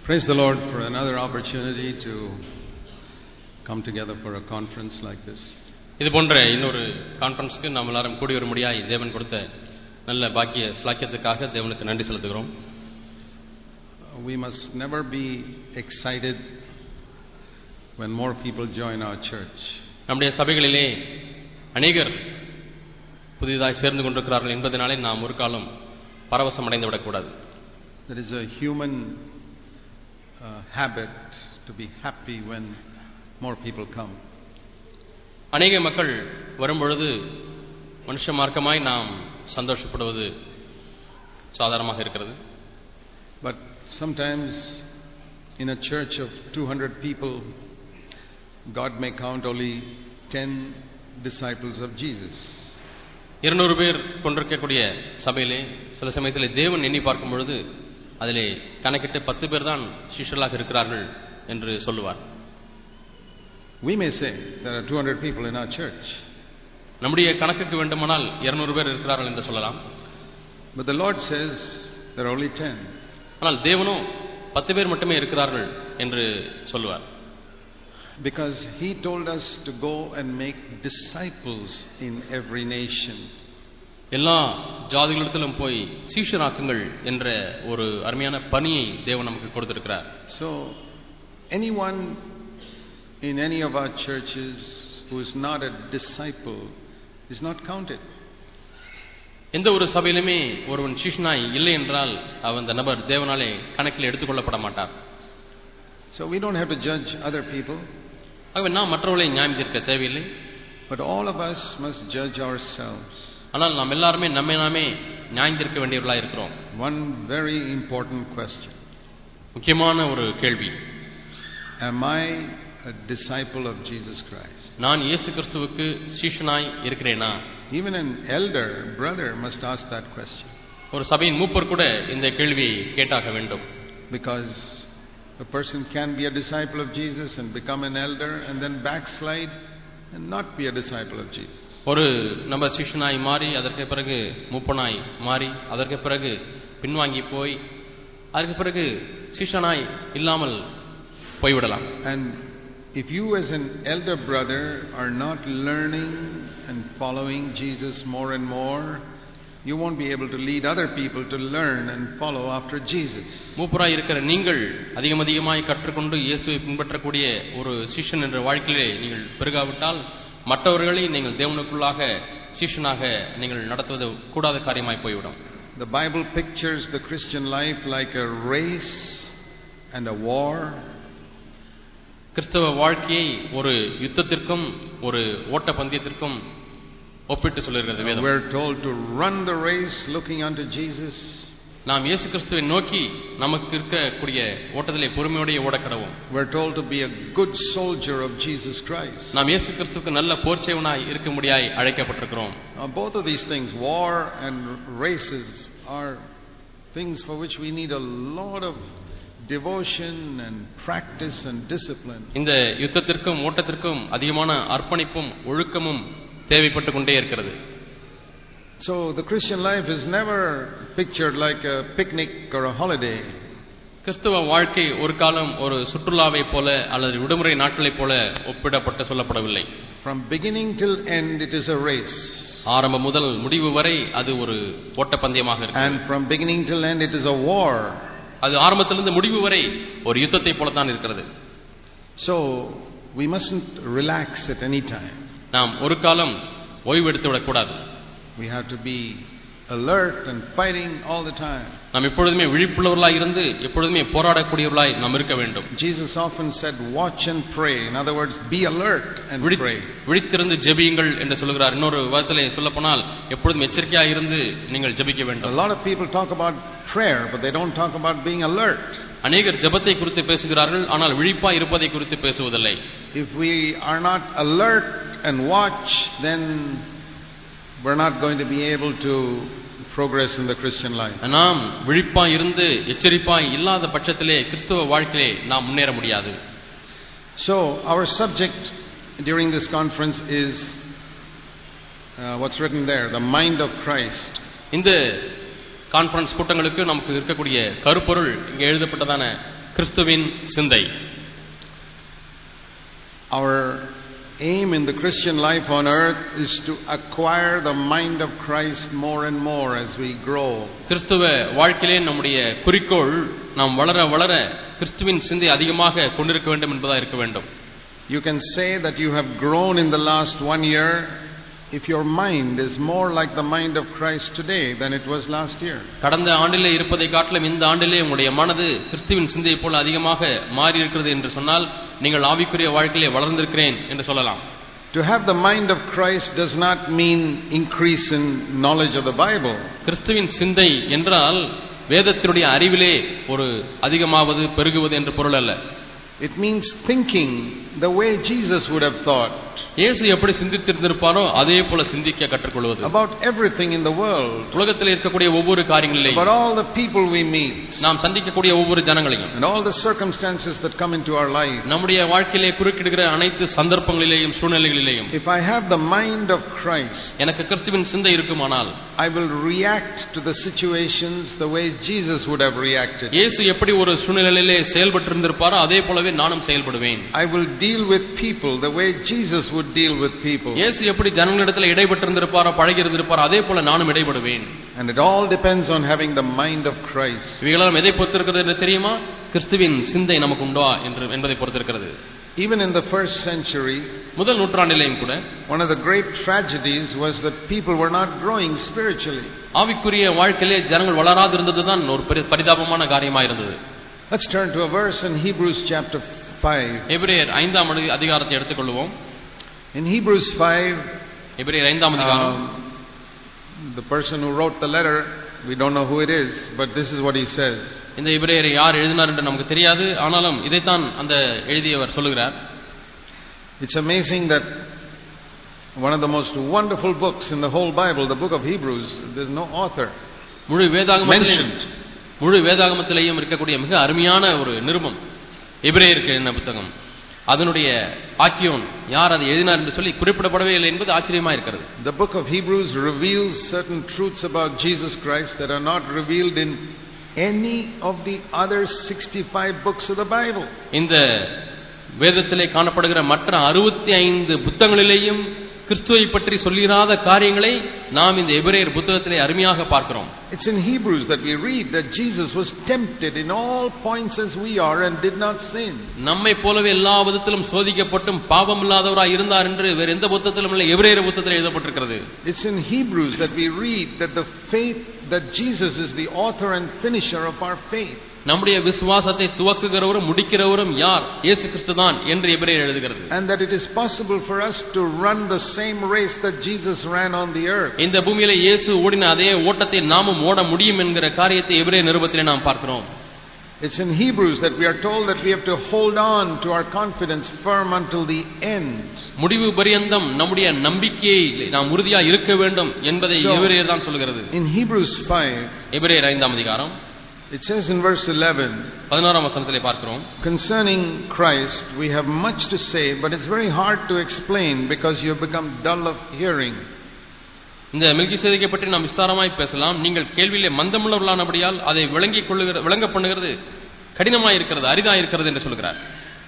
Praise the Lord for another opportunity to come together for a conference like this. இது போன்ற இன்னொரு கான்ஃபரன்ஸ்க்கு நாம் எல்லாரும் கூடி வரும்படியாய் தேவன் கொடுத்த நல்ல பாக்கிய ஸ்லாக்கியத்துக்காக தேவனுக்கு நன்றி செலுத்துகிறோம். We must never be excited when more people join our church. நம்முடைய சபைகளிலே அநேகர் புதிதாக சேர்ந்து கொண்டிருக்கிறார்கள் என்பதனாலே நாம் ஒரு காலம் பரவசம் அடைந்து விடக்கூடாது. There is a human habit to be happy when more people come. அநேக மக்கள் வரும்பொழுது மனுஷ மார்க்கமாய் நாம் சந்தோஷப்படுவது சாதாரணமாக இருக்கிறது. But sometimes in a church of 200 people, God may count only 10 disciples of Jesus. 200 பேர் கொண்டிருக்கக்கூடிய சபையிலே சில சமயத்திலே தேவன் எண்ணி பார்க்கும் பொழுது அதிலே கணக்கிட்டு 10 பேர் தான் சிஷ்யர்களாக இருக்கிறார்கள் என்று சொல்லுவார். We may say there are 200 people in our church. நம்முடைய கணக்குக்கு வேண்டுமானால் 200 பேர் இருக்கிறார்கள் என்று சொல்லலாம். But the Lord says there are only 10. ஆனால் தேவனோ 10 பேர் மட்டுமே இருக்கிறார்கள் என்று சொல்லுவார். Because He told us to go and make disciples in every nation. எல்லா ஜாதிகளிடத்திலும் போய் சீஷராக்குங்கள் என்ற ஒரு அருமையான பணியை தேவன் நமக்கு கொடுத்திருக்கிறார். So anyone in any of our churches who is not a disciple is not counted. எந்த ஒரு சபையிலுமே ஒருவன் சீஷனாய் இல்லை என்றால் அந்த நபர் தேவனாலே கணக்கில் எடுத்துக்கொள்ளப்பட மாட்டார். So we don't have to judge other people. ஆகவே நாம் மற்றவர்களை நியாயம் தீர்க்க தேவையில்லை. But all of us must judge ourselves. ஆனால் நாம் எல்லாருமே நம்மை நாமே நியாயம் தீர்க்க வேண்டியவர்களாக இருக்கிறோம். One very important question. முக்கியமான ஒரு கேள்வி. Am I a disciple of Jesus Christ? நான் இயேசு கிறிஸ்துவுக்கு சீஷனாய் இருக்கிறேனா? Even an elder brother must ask that question. ஒரு சபையின் மூப்பர் கூட இந்த கேள்வியை கேட்டாக வேண்டும். Because a person can be a disciple of Jesus and become an elder and then backslide and not be a disciple of Jesus. ஒரு நம்ம சீஷனாய் மாறி அதற்கு பிறகு மூப்பனாய் மாறி அதற்கு பிறகு பின்வாங்கி போய் அதற்கு பிறகு சீஷனாய் இல்லாமல் போய்விடலாம். And if you as an elder brother are not learning and following Jesus more and more, you won't be able to lead other people to learn and follow after Jesus. மூப்பராய் இருக்கிற நீங்கள் அதிகமாய் கற்றுக்கொண்டு இயேசுவை பின்பற்றக்கூடிய ஒரு சீஷன் என்ற வாழ்க்கையிலே நீங்கள் பெருகாவிட்டால் மற்றவர்களை நீங்கள் தேவனுக்குள்ளாக சீஷனாக நீங்கள் நடத்துவது கூடாத காரியமாய் போய்விடும். The Bible pictures the Christian life like a race and a war. கிறிஸ்தவ வாழ்க்கையை ஒரு யுத்தத்திற்கும் ஒரு ஓட்ட பந்தயத்திற்கும் ஒப்பிட்டு சொல்லுகிறது வேதம். We're told to run the race looking unto Jesus. நாம் இயேசு கிறிஸ்துவை நோக்கி நமக்கு இருக்கக்கூடிய ஓட்டத்திலே பொறுமையோடு ஓடக்கடவும். We're told to be a good soldier of Jesus Christ. நாம் இயேசு கிறிஸ்துவுக்கு நல்ல போர்ச்சேவனாய் இருக்கும்படியாய் அழைக்கப்பட்டிருக்கிறோம். Both of these things, war and races, are things for which we need a lot of devotion and practice and discipline. இந்த யுத்தத்திற்கும் ஓட்டத்திற்கும் அதிகமான அர்ப்பணிப்பும் ஒழுக்கமும் தேவைப்பட்டு கொண்டே இருக்கிறது. So the Christian life is never pictured like a picnic or a holiday. கிறிஸ்தவ வாழ்க்கை ஒரு காலம் ஒரு சுற்றுலாவை போல அல்லது விடுமுறை நாட்களைப் போல ஒப்பிடப்பட்டு சொல்லப்படவில்லை. From beginning till end it is a race. ஆரம்பம் முதல் முடிவு வரை அது ஒரு ஓட்ட பந்தயமாக இருக்கிறது. And from beginning till end it is a war. அது ஆரம்பத்திலிருந்து முடிவு வரை ஒரு யுத்தத்தை போல தான் இருக்கிறது. So we mustn't relax at any time. நாம் ஒரு காலம் ஓய்வு எடுத்து விடக் கூடாது. We have to be alert and fighting all the time. நாம் எப்பொழுதுமே விழிப்புள்ளவர்களாய் இருந்து எப்பொழுதுமே போராடக்கூடியவர்களாய் நாம் இருக்க வேண்டும். Jesus often said watch and pray. In other words, be alert and pray. விழித்திருந்து ஜெபியுங்கள் என்று சொல்கிறார். இன்னொரு வார்த்தையிலே சொல்லப்போனால் எப்பொழுதும் எச்சரிக்கையாய் இருந்து நீங்கள் ஜெபிக்க வேண்டும். A lot of people talk about prayer but they don't talk about being alert. அநேகர் ஜெபத்தை குறித்து பேசுகிறார்கள் ஆனால் விழிப்பாய் இருப்பதை குறித்து பேசுவதில்லை. If we are not alert and watch, then we're not going to be able to progress in the Christian life. நாம் விழிப்பாய் இருந்து எச்சரிப்பாய் இல்லாத பட்சத்திலே கிறிஸ்தவ வாழ்க்கையிலே நாம் முன்னேற முடியாது. So our subject during this conference is what's written there, the mind of Christ. இந்த கான்ஃபரன்ஸ் கூட்டங்களுக்கு நமக்கு இருக்கக்கூடிய கருப்பொருள் இங்கே எழுதப்பட்டதான கிறிஸ்துவின் சிந்தை. Our aim in the Christian life on earth is to acquire the mind of Christ more and more as we grow. கிறிஸ்துவ வாழ்க்கையிலே நம்முடைய குறிக்கோள் நாம் வளர வளர கிறிஸ்துவின் சிந்தை அதிகமாக கொண்டிருக்க வேண்டும் என்பதாக இருக்க வேண்டும். You can say that you have grown in the last 1 year if your mind is more like the mind of Christ today than it was last year. கடந்த ஆண்டிலே இருப்பதை காட்டிலும் இந்த ஆண்டிலே உங்களுடைய மனது கிறிஸ்துவின் சிந்தையை போல அதிகமாக மாறி இருக்கிறது என்று சொன்னால் நீங்கள் ஆவிக்குரிய வாழ்க்கையிலே வளர்ந்திருக்கிறேன் என்று சொல்லலாம். To have the mind of Christ does not mean increase in knowledge of the Bible. கிறிஸ்துவின் சிந்தை என்றால் வேதத்தினுடைய அறிவிலே ஒரு அதிகமாவது பெருகுவது என்று பொருள் அல்ல. It means thinking the way Jesus would have thought. இயேசு எப்படி சிந்தித்திருப்பாரோ அதே போல சிந்திக்க கற்றுக்கொள்வது. About everything in the world. உலகத்தில் இருக்கக்கூடிய ஒவ்வொரு காரியங்களிலும். About all the people we meet. நாம் சந்திக்கக்கூடிய ஒவ்வொரு ஜனங்களையும். And all the circumstances that come into our life. நம்முடைய வாழ்க்கையிலே குறுக்கிடுகிற அனைத்து சந்தர்ப்பங்களிலேயும் சூழ்நிலைகளிலேயும். If I have the mind of Christ. எனக்கு கிறிஸ்துவின் சிந்தை இருக்குமானால் I will react to the situations the way Jesus would have reacted. இயேசு எப்படி ஒரு சூழ்நிலையிலே செயல்பட்டிருந்திருப்பாரோ அதே போலவே நானும் செயல்படுவேன். I will deal with people the way Jesus would deal with people. இயேசு எப்படி ஜனங்களிடத்தில் இடைப்பட்டிருந்திருப்பாரோ பழகி இருந்திருப்பாரோ அதே போல நானும் இடைபடுவேன். And it all depends on having the mind of Christ. இவைகளெல்லாம் எதை பொறுத்திருக்கிறது என்று தெரியுமா? கிறிஸ்துவின் சிந்தை நமக்கு உண்டா என்பதை பொறுத்திருக்கிறது. Even in the first century, முதல் நூற்றாண்டிலேயும் கூட one of the great tragedies was that people were not growing spiritually. ஆவிக்குரிய வாழ்க்கையிலே ஜனங்கள் வளராது இருந்ததுதான் ஒரு பரிதாபமான காரியமாக இருந்தது. Let's turn to a verse in Hebrews chapter 5. எபிரேயர் 5ஆம் அதிகாரத்தை எடுத்துக்கொள்வோம். In Hebrews 5, எபிரேயர் 5ஆம் அதிகாரம், the person who wrote the letter, we don't know who it is, but this is what he says. இந்த எபிரேயரை யார் எழுதினார் என்று நமக்கு தெரியாது, ஆனாலும் இதைத்தான் அந்த எழுதியவர் சொல்லுகிறார். It's amazing that one of the most wonderful books in the whole Bible, the book of Hebrews, there's no author mentioned. முழு வேதாகமத்திலேயும் இருக்கக்கூடிய மிக அருமையான ஒரு நிருபம் எபிரேயருக்கு என்ன புத்தகம், அதனுடைய ஆக்கியோன் யார் அதை எழுதினார் என்று சொல்லி குறிப்பிடப்படவே இல்லை என்பது ஆச்சரியமா இருக்கிறது. The book of Hebrews reveals certain truths about Jesus Christ that are not revealed in any of the other 65 books of the Bible. இந்த வேதத்திலே காணப்படுகிற மற்ற 65 புத்தகங்களிலேயும் கிறிஸ்துவை பற்றி சொல்லிராத காரியங்களை நாம் இந்த எபிரேயர் புத்தகத்திலே அருமையாக பார்க்கிறோம். It's in Hebrews that we read that Jesus was tempted in all points as we are and did not sin. நம்மை போலவே எல்லா விதத்திலும் சோதிக்கப்பட்டும் பாவம் இல்லாதவராய் இருந்தார் என்று வேறு எந்த புத்தகத்திலும் இல்லை, எபிரேயர் புத்தகத்தில் எழுதப்பட்டிருக்கிறது. It's in Hebrews that we read that the faith that Jesus is the author and finisher of our faith. நம்முடைய விசுவாசத்தை துவக்குகிறவரும் முடிக்கிறவரும் யார்? இயேசு கிறிஸ்துதான் என்று எபிரேயர் எழுதுகிறது. And that it is possible for us to run the same race that Jesus ran on the earth. இந்த பூமியிலே இயேசு ஓடின அதே ஓட்டத்தை நாமும் ஓட முடியும் என்கிற காரியத்தை எபிரேயர் நிருபத்திலே நாம் பார்க்கிறோம். It's in Hebrews that we are told that we have to hold on to our confidence firm until the end. முடிவு பரியந்தம் நம்முடைய நம்பிக்கையை நாம் உறுதியாக இருக்க வேண்டும் என்பதை எபிரேயர் தான் சொல்கிறது. In Hebrews 5, எபிரேயர் 5ஆம் அதிகாரம், it says in verse 11, 11ஆம் வசனத்திலே பார்க்கிறோம், concerning Christ we have much to say, but it's very hard to explain because you have become dull of hearing. இந்த மெல்கிசேதேக்கை பற்றி நாம் விஸ்தாரமாய் பேசலாம், நீங்கள் கேள்வியிலே மந்தமுள்ளவர்களானபடியால் அதை விளங்க பண்ணுகிறது கடினமாய் இருக்கிறது, அரிதாய் இருக்கிறது என்று சொல்கிறார்.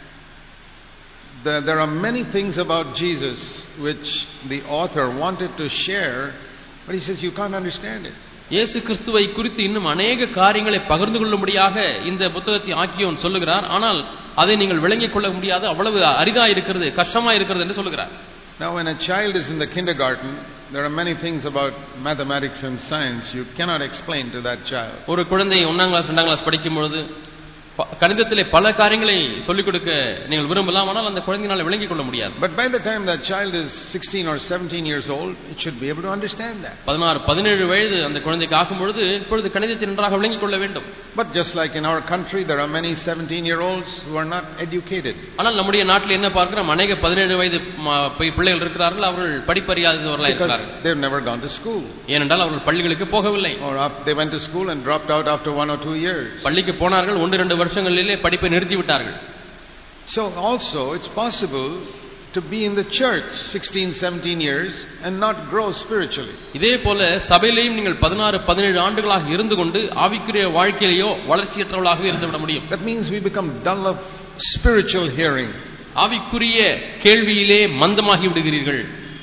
There are many things about Jesus which the author wanted to share, but he says you can't understand it. இயேசு கிறிஸ்துவை குறித்து இன்னும் அநேக காரியங்களை பகிர்ந்து கொள்ளும்படியாக இந்த புத்தகத்தை ஆக்கியோன் சொல்லுகிறார், ஆனால் அதை நீங்கள் விளங்கிக் கொள்ள முடியாது, அவ்வளவு அரிதா இருக்கிறது, கஷ்டமா இருக்கிறது என்று சொல்லுகிறார். Now when a child is in the kindergarten, there are many things about mathematics and science you cannot explain to that child. ஒரு குழந்தை 1ஆம் கிளாஸ் 2ஆம் கிளாஸ் படிக்கும் பொழுது கணிதத்திலே பல காரியங்களை சொல்லிக் கொடுக்க நீங்கள் விரும்பலாம், ஆனால் அந்த குழந்தையினால் விளங்கிக் கொள்ள முடியாது. But by the time that child is 16 or 17 years old, it should be able to understand that. 16 17 வயது அந்த குழந்தைக்கு ஆகும் பொழுது இப்பொழுது கணிதத்தை நன்றாக விளங்கிக் கொள்ள வேண்டும். But just like in our country there are many 17-year-olds who are not educated. ஆனால் நம்முடைய நாட்டில் என்ன பார்க்கிறோம், அநேக 17 வயது பிள்ளைகள் இருக்கிறார்கள், அவர்கள் படிப்பறியாதவர்களாக இருக்கிறார்கள். They have never gone to school. ஏனென்றால் அவர்கள் பள்ளிகளுக்கு போகவில்லை. Or they went to school and dropped out after 1 or 2 years. பள்ளிக்கு போனார்கள், 1-2 வருஷங்களிலே படிப்பை நிறுத்தி விட்டார்கள். So also it's possible to be in the church 16 17 years and not grow spiritually. இதே போல சபையிலேயும் நீங்கள் 16 17 ஆண்டுகளாக இருந்து கொண்டு ஆவிக்குரிய வாழ்க்கையிலேயோ வளர்ச்சியற்றவர்களாகவே இருந்து விட முடியும். That means we become dull of spiritual hearing. ஆவிக்குரிய கேள்வியிலே மந்தமாகி விடுகிறீர்கள்.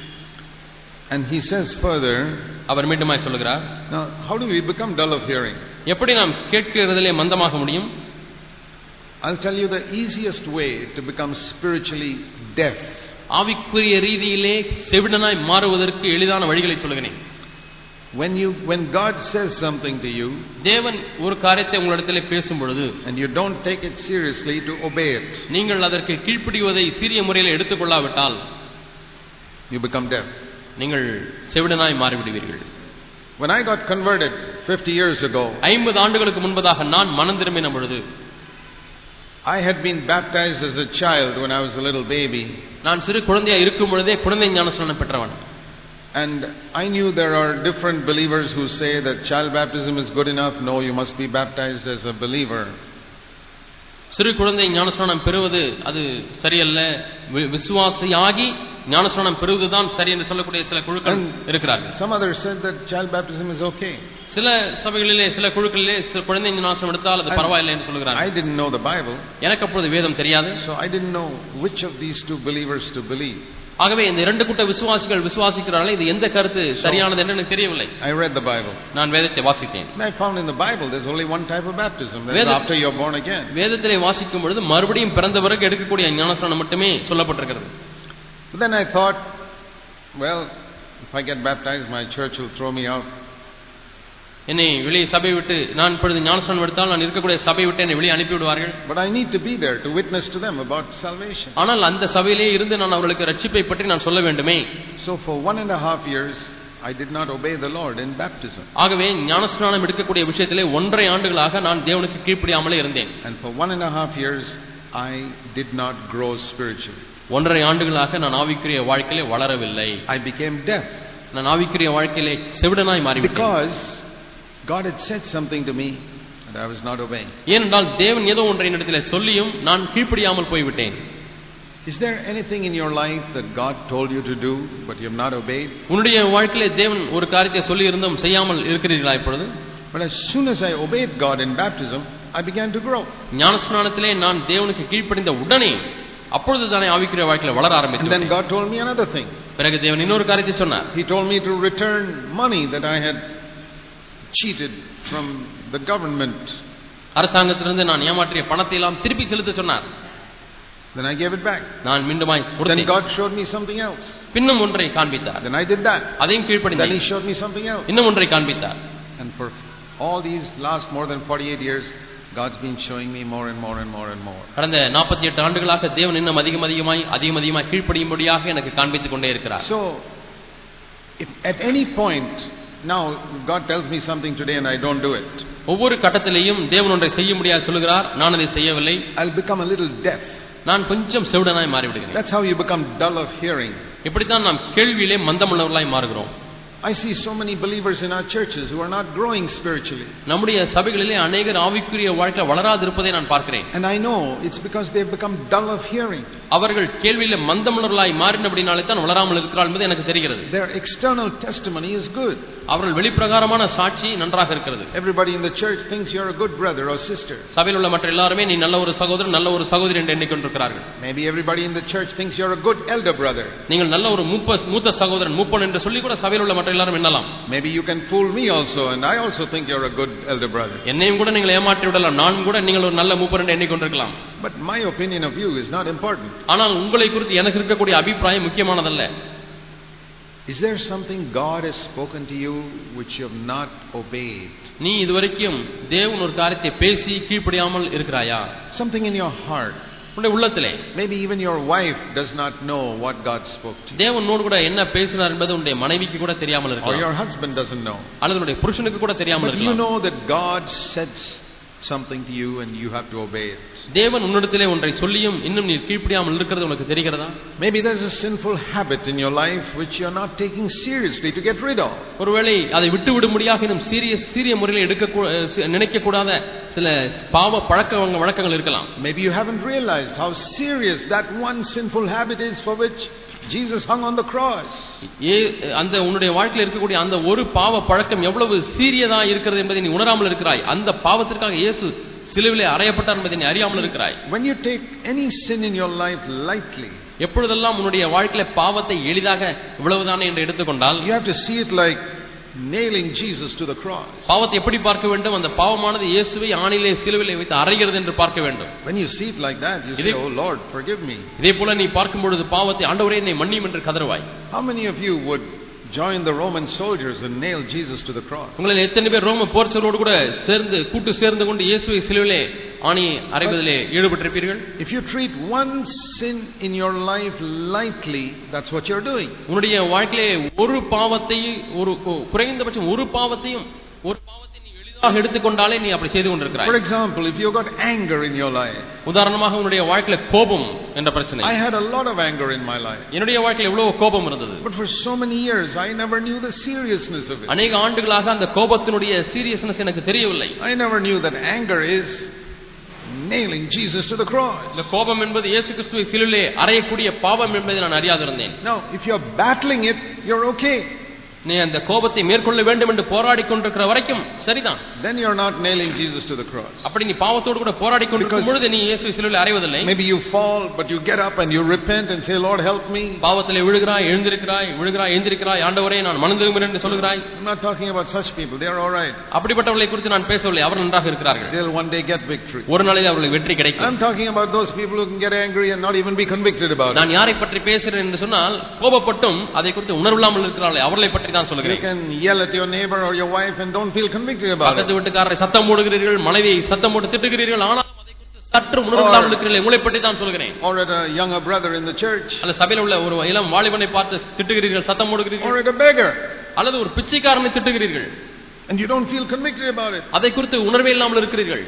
And he says further, அவர் மீண்டுமாய் சொல்கிறார், now how do we become dull of hearing? எப்படி நாம் கேட்கிறதிலே மந்தமாக முடியும்? I'll tell you the easiest way to become spiritually deaf. ஆவிக்குரிய ரீதியிலே செவிடனாய் மாறுவதற்கு எளிதான வழிகளை சொல்கிறேன். When God says something to you, தேவன் ஒரு காரியத்தை உங்களிடத்திலே பேசும் பொழுது, and you don't take it seriously to obey it, நீங்கள் அதற்கு கீழ்ப்படிவதை சீரிய முறையில் எடுத்துக்கொள்ளாவிட்டால், you become deaf. நீங்கள் செவிடனாய் மாறிவிடுவீர்கள். When I got converted 50 years ago, 50 ஆண்டுகளுக்கு முன்பதாக நான் மனம் திரும்பின பொழுது, I had been baptized as a child when I was a little baby. நான் சிறு குழந்தையா இருக்கும் பொழுதே குழந்தை ஞானஸ்நானம் பெற்றவன். And I knew there are different believers who say that child baptism is good enough. No, you must be baptized as a believer. சிறு குழந்தை ஞானஸ்நானம் பெறுவது அது சரியல்ல, விசுவாசியாகி ஞானஸ்நானம் பெறுவதுதான் சரி என்று சொல்லக்கூடிய சில குழுக்கள் இருக்கிறார்கள். Some others said that child baptism is okay. சில சபைகளிலே சில குழுக்களிலே குழந்தை ஞானஸ்நானம் எடுத்தால் அது பரவாயில்லை என்று சொல்கிறார்கள். I didn't know the Bible. எனக்கு அப்பொழுது வேதம் தெரியாது. So I didn't know which of these two believers to believe. ஆகவே இந்த இரண்டு கூட்ட விசுவாசிகள் விசுவாசிக்கிறார்கள், இது எந்த கருத்து சரியானது என்று எனக்கு தெரியவில்லை. I read the Bible. நான் வேதத்தை வாசித்தேன். And I found in the Bible there's only one type of baptism, that's after you're born again. வேதத்திலே வாசிக்கும் பொழுது மறுபடியும் பிறந்த பிறகு எடுக்கக்கூடிய ஞானஸ்நானம் மட்டுமே சொல்லப்பட்டிருக்கிறது. But then I thought, well, if I get baptized my church will throw me out. என்னை வெளியே சபை விட்டு நான் இப்பொழுது ஞானஸ்நானம் எடுத்தால் நான் இருக்கக்கூடிய சபை விட்டு என்னை வெளியே அனுப்பி விடுவார்கள். But I need to be there to witness to them about salvation. ஆனால் அந்த சபையிலே இருந்து நான் அவர்களுக்கு ரட்சிப்பை பற்றி நான் சொல்ல வேண்டுமே. So for 1.5 years I did not obey the Lord in baptism. ஆகவே ஞானஸ்நானம் எடுக்கக்கூடிய விஷயத்திலே 1.5 ஆண்டுகளாக நான் தேவனுக்கு கீழ்ப்படியாமலே இருந்தேன். And for 1.5 years I did not grow spiritually. 1.5 ஆண்டுகளாக நான் ஆவிக்குரிய வாழ்க்கையிலே வளரவில்லை. I became deaf. நான் ஆவிக்குரிய வாழ்க்கையிலே செவிடனாய் மாறிவிட்டேன். Because God had said something to me and I was not obeying. ஏனென்றால் தேவன் ஏதோ ஒன்றை என்னிடத்திலே சொல்லியும் நான் கீழ்ப்படியாமல் போய்விட்டேன். Is there anything in your life that God told you to do but you have not obeyed? உன்னுடைய வாழ்க்கையிலே தேவன் ஒரு காரியத்தை சொல்லி இருந்தும் செய்யாமல் இருக்கிறீர்களா இப்பொழுது? But as soon as I obeyed God in baptism, I began to grow. ஞானஸ்நானத்திலே நான் தேவனுக்கு கீழ்ப்படிந்த உடனே அப்பொழுது தானே ஆவிக்குரிய வாழ்க்கையில வளர ஆரம்பித்தேன். And then God told me another thing. பிறகு தேவன் இன்னொரு காரியத்தை சொன்னார். He told me to return money that I had cheated from the government. அரசாங்கத்திலிருந்து நான் ஏமாற்றிய பணத்தை எல்லாம் திருப்பி செலுத்த சொன்னார். Then I gave it back. நான் மீண்டுமாய் கொடுத்தேன். Then God showed me something else. பின்னும் ஒன்றை காண்பித்தார். Then I did that. அதையும் கீழ்ப்படிந்தேன். Then He showed me something else. இன்னும் ஒன்றை காண்பித்தார். And for all these last more than 48 years God's been showing me more and more and more and more. கடந்த 48 ஆண்டுகளாக தேவன் இன்னும் அதிகமாய் கீழ்ப்படியும்படியாக எனக்கு காண்பித்துக் கொண்டே இருக்கிறார். So if at any point now God tells me something today and I don't do it, ஒவ்வொரு கட்டத்திலேயும் தேவன் ஒன்றை செய்ய முடியாது சொல்கிறார், நான் அதை செய்யவில்லை, I'll become a little deaf. நான் கொஞ்சம் செவிடனாய் மாறிவிடுகிறேன். That's how you become dull of hearing. இப்படித்தான் நாம் கேள்வியிலே மந்தமுள்ளவர்களாய் மாறுகிறோம். I see so many believers in our churches who are not growing spiritually. நம்முடைய சபைகளிலே अनेகர் ஆவிக்குரிய வாழ்க்கையில் வளராதிருப்பதை நான் பார்க்கிறேன். And I know it's because they've become dull of hearing. அவர்கள் கேள்வியிலே மந்தமுள்ளவர்களாய் மாறினபடினாலே தான் வளராமல் இருக்கிறார்கள் என்பது எனக்கு தெரிகிறது. Their external testimony is good. அவர்கள் வெளிப்பிரகாரமான சாட்சி நன்றாக இருக்கிறது. Everybody in the church thinks you're a good brother or sister. சபையில் உள்ள மற்ற எல்லாரும் நீ நல்ல ஒரு சகோதரன் நல்ல ஒரு சகோதரி என்று எண்ணிக்கொண்டிருக்கிறார்கள். Maybe everybody in the church thinks you're a good elder brother. நீங்கள் நல்ல ஒரு மூத்த சகோதரன் மூப்பன் என்று சொல்லி கூட சபையில் உள்ள மற்ற எல்லாரும் எண்ணலாம். Maybe you can fool me also and I also think you're a good elder brother. என்னையும் கூட நீங்கள் ஏமாற்றி விடலாம், நான் கூட நீங்கள் ஒரு நல்ல மூப்பன் என்று எண்ணிக்கொண்டிருக்கலாம். But my opinion of you is not important. ஆனால் உங்களை குறித்து எனக்கு இருக்கக்கூடிய அபிப்பிராயம் முக்கியமானதல்ல. Is there something God has spoken to you which you have not obeyed? நீ இதுவரைக்கும் தேவன் ஒரு காரியத்தை பேசி கீழ்ப்படியாமல் இருக்கிறாயா? Something in your heart. உன்னுடைய உள்ளத்திலே. Maybe even your wife does not know what God spoke to you. தேவனோடு கூட என்ன பேசினார் என்பது உன்னுடைய மனைவிக்கு கூட தெரியாமல் இருக்கலாம். Or your husband doesn't know. அல்லது உன்னுடைய புருஷனுக்கு கூட தெரியாமல் இருக்கலாம். But you know that God said something to you and you have to obey it. தேவன் உன்னிடத்திலே ஒன்றை சொல்லியும் இன்னும் நீ கீழ்ப்படியாமல் இருக்கிறது உனக்கு தெரிகிறதா? Maybe there's a sinful habit in your life which you're not taking seriously to get rid of. ஒருவேளை அதை விட்டுவிடும்படியாக இன்னும் சீரிய முறையில் நினைக்க கூடாத சில பாவ வழக்கங்கள் இருக்கலாம். Maybe you haven't realized how serious that one sinful habit is for which Jesus hung on the cross. அந்த உன்னுடைய வாழ்க்கையில் இருக்கக்கூடிய அந்த ஒரு பாவ பழக்கம் எவ்வளவு சீரியதா இருக்கிறது என்பதை நீ உணராமல் இருக்கிறாய். அந்த பாவத்திற்காக இயேசு சிலுவையிலே அறையப்பட்டார் என்பதை நீ அறியாமல் இருக்கிறாய். When you take any sin in your life lightly, எப்பொழுதெல்லாம் உன்னுடைய வாழ்க்கையில பாவத்தை எளிதாக இவ்வளவுதானே என்று எடுத்துக்கொண்டால், you have to see it like nailing Jesus to the cross. பாவத்தை எப்படி பார்க்க வேண்டும்? அந்த பாவமானது இயேசுவை ஆணிலே சிலுவையிலே வைத்து அறைகிறது என்று பார்க்க வேண்டும். When you see it like that, you say, "Oh Lord, forgive me." இதே போல நீ பார்க்கும் பொழுது பாவத்தை ஆண்டவரே என்னை மன்னியும் என்று கதறுவாய். How many of you would join the Roman soldiers and nail Jesus to the cross? உங்களில் எத்தனை பேர் ரோம போர்ச்சலோடு கூட சேர்ந்து கொண்டு இயேசுவை சிலுவையிலே ஆணி அறைவதிலே ஈடுபட்டிருப்பீர்கள்? If you treat one sin in your life lightly, that's what you're doing. உன்னுடைய வாழ்க்கையிலே ஒரு பாவத்தையும் குறைந்தபட்சம் ஒரு பாவத்தையும் நீ எளிதாக எடுத்துக்கொண்டாலே நீ அப்படி செய்து கொண்டிருக்கிறாய். For example, if you got anger in your life. உதாரணமாக உன்னுடைய வாழ்க்கையில கோபம் என்ற பிரச்சனை. I had a lot of anger in my life. என்னுடைய வாழ்க்கையில எவ்வளவு கோபம் இருந்தது. But for so many years I never knew the seriousness of it. அநேக ஆண்டுகளாக அந்த கோபத்தினுடைய சீரியஸ்னஸ் எனக்கு தெரியவில்லை. I never knew that anger is nailing Jesus to the cross. இந்த கோபம் என்பது இயேசு கிறிஸ்துவை சிலுவையிலே அறையக்கூடிய பாவம் என்பதை நான் அறியாதிருந்தேன். Now, if you're battling it, you're okay. நீ அந்த கோபத்தை மேற்கொள்ள வேண்டும் என்று போராடி கொண்டிருக்கிற வரைக்கும் சரிதான். Then you're not nailing Jesus to the cross. அப்படி நீ பாவத்தோடு கூட போராடி கொண்டிருக்கும் பொழுது நீ இயேசுவை சிலுவையிலே அறைவதில்லை. Maybe you fall, but you get up and you repent and say, "Lord, help me." பாவத்திலே விழுகிறாய், எழுந்திருக்கிறாய், ஆண்டவரே நான் மனம் திரும்புகிறேன் என்று சொல்கிறாய். I'm not talking about such people. They are all right. அப்படிப்பட்டவர்களை குறித்து நான் பேசவில்லை. அவர்கள் நன்றாக இருக்கிறார்கள். They'll one day get victory. ஒரு நாளில் அவர்களுக்கு வெற்றி கிடைக்கும். I'm talking about those people who can get angry and not even be convicted about it. நான் யாரை பற்றி பேசுகிறேன் என்று சொன்னால் கோபப்பட்டும் அதை குறித்து உணர்வில்லாமல் இருக்கிறார்களே அவர்களை பற்றி தான் சொல்கிறேன். You can yell at your neighbor or your wife and don't feel convicted about it. பக்கத்து வீட்டுக்காரரை சத்தம் போடுகிறீர்கள், மனைவியை சத்தம் போட்டு திட்டுகிறீர்கள், ஆனால் அதை குறித்து சற்று உணர்வில்லாமல் இருக்கிறீர்கள். உங்களை பற்றி தான் சொல்கிறேன். Or at a younger brother in the church. அல்ல சபையில் உள்ள ஒரு இளம் வாலிபனை பார்த்து திட்டுகிறீர்கள், சத்தம் போடுகிறீர்கள். Or at a beggar. அல்லது ஒரு பிச்சைக்காரனை திட்டுகிறீர்கள். And you don't feel convicted about it. அதை குறித்து உணர்வே இல்லாமல் இருக்கிறீர்கள்.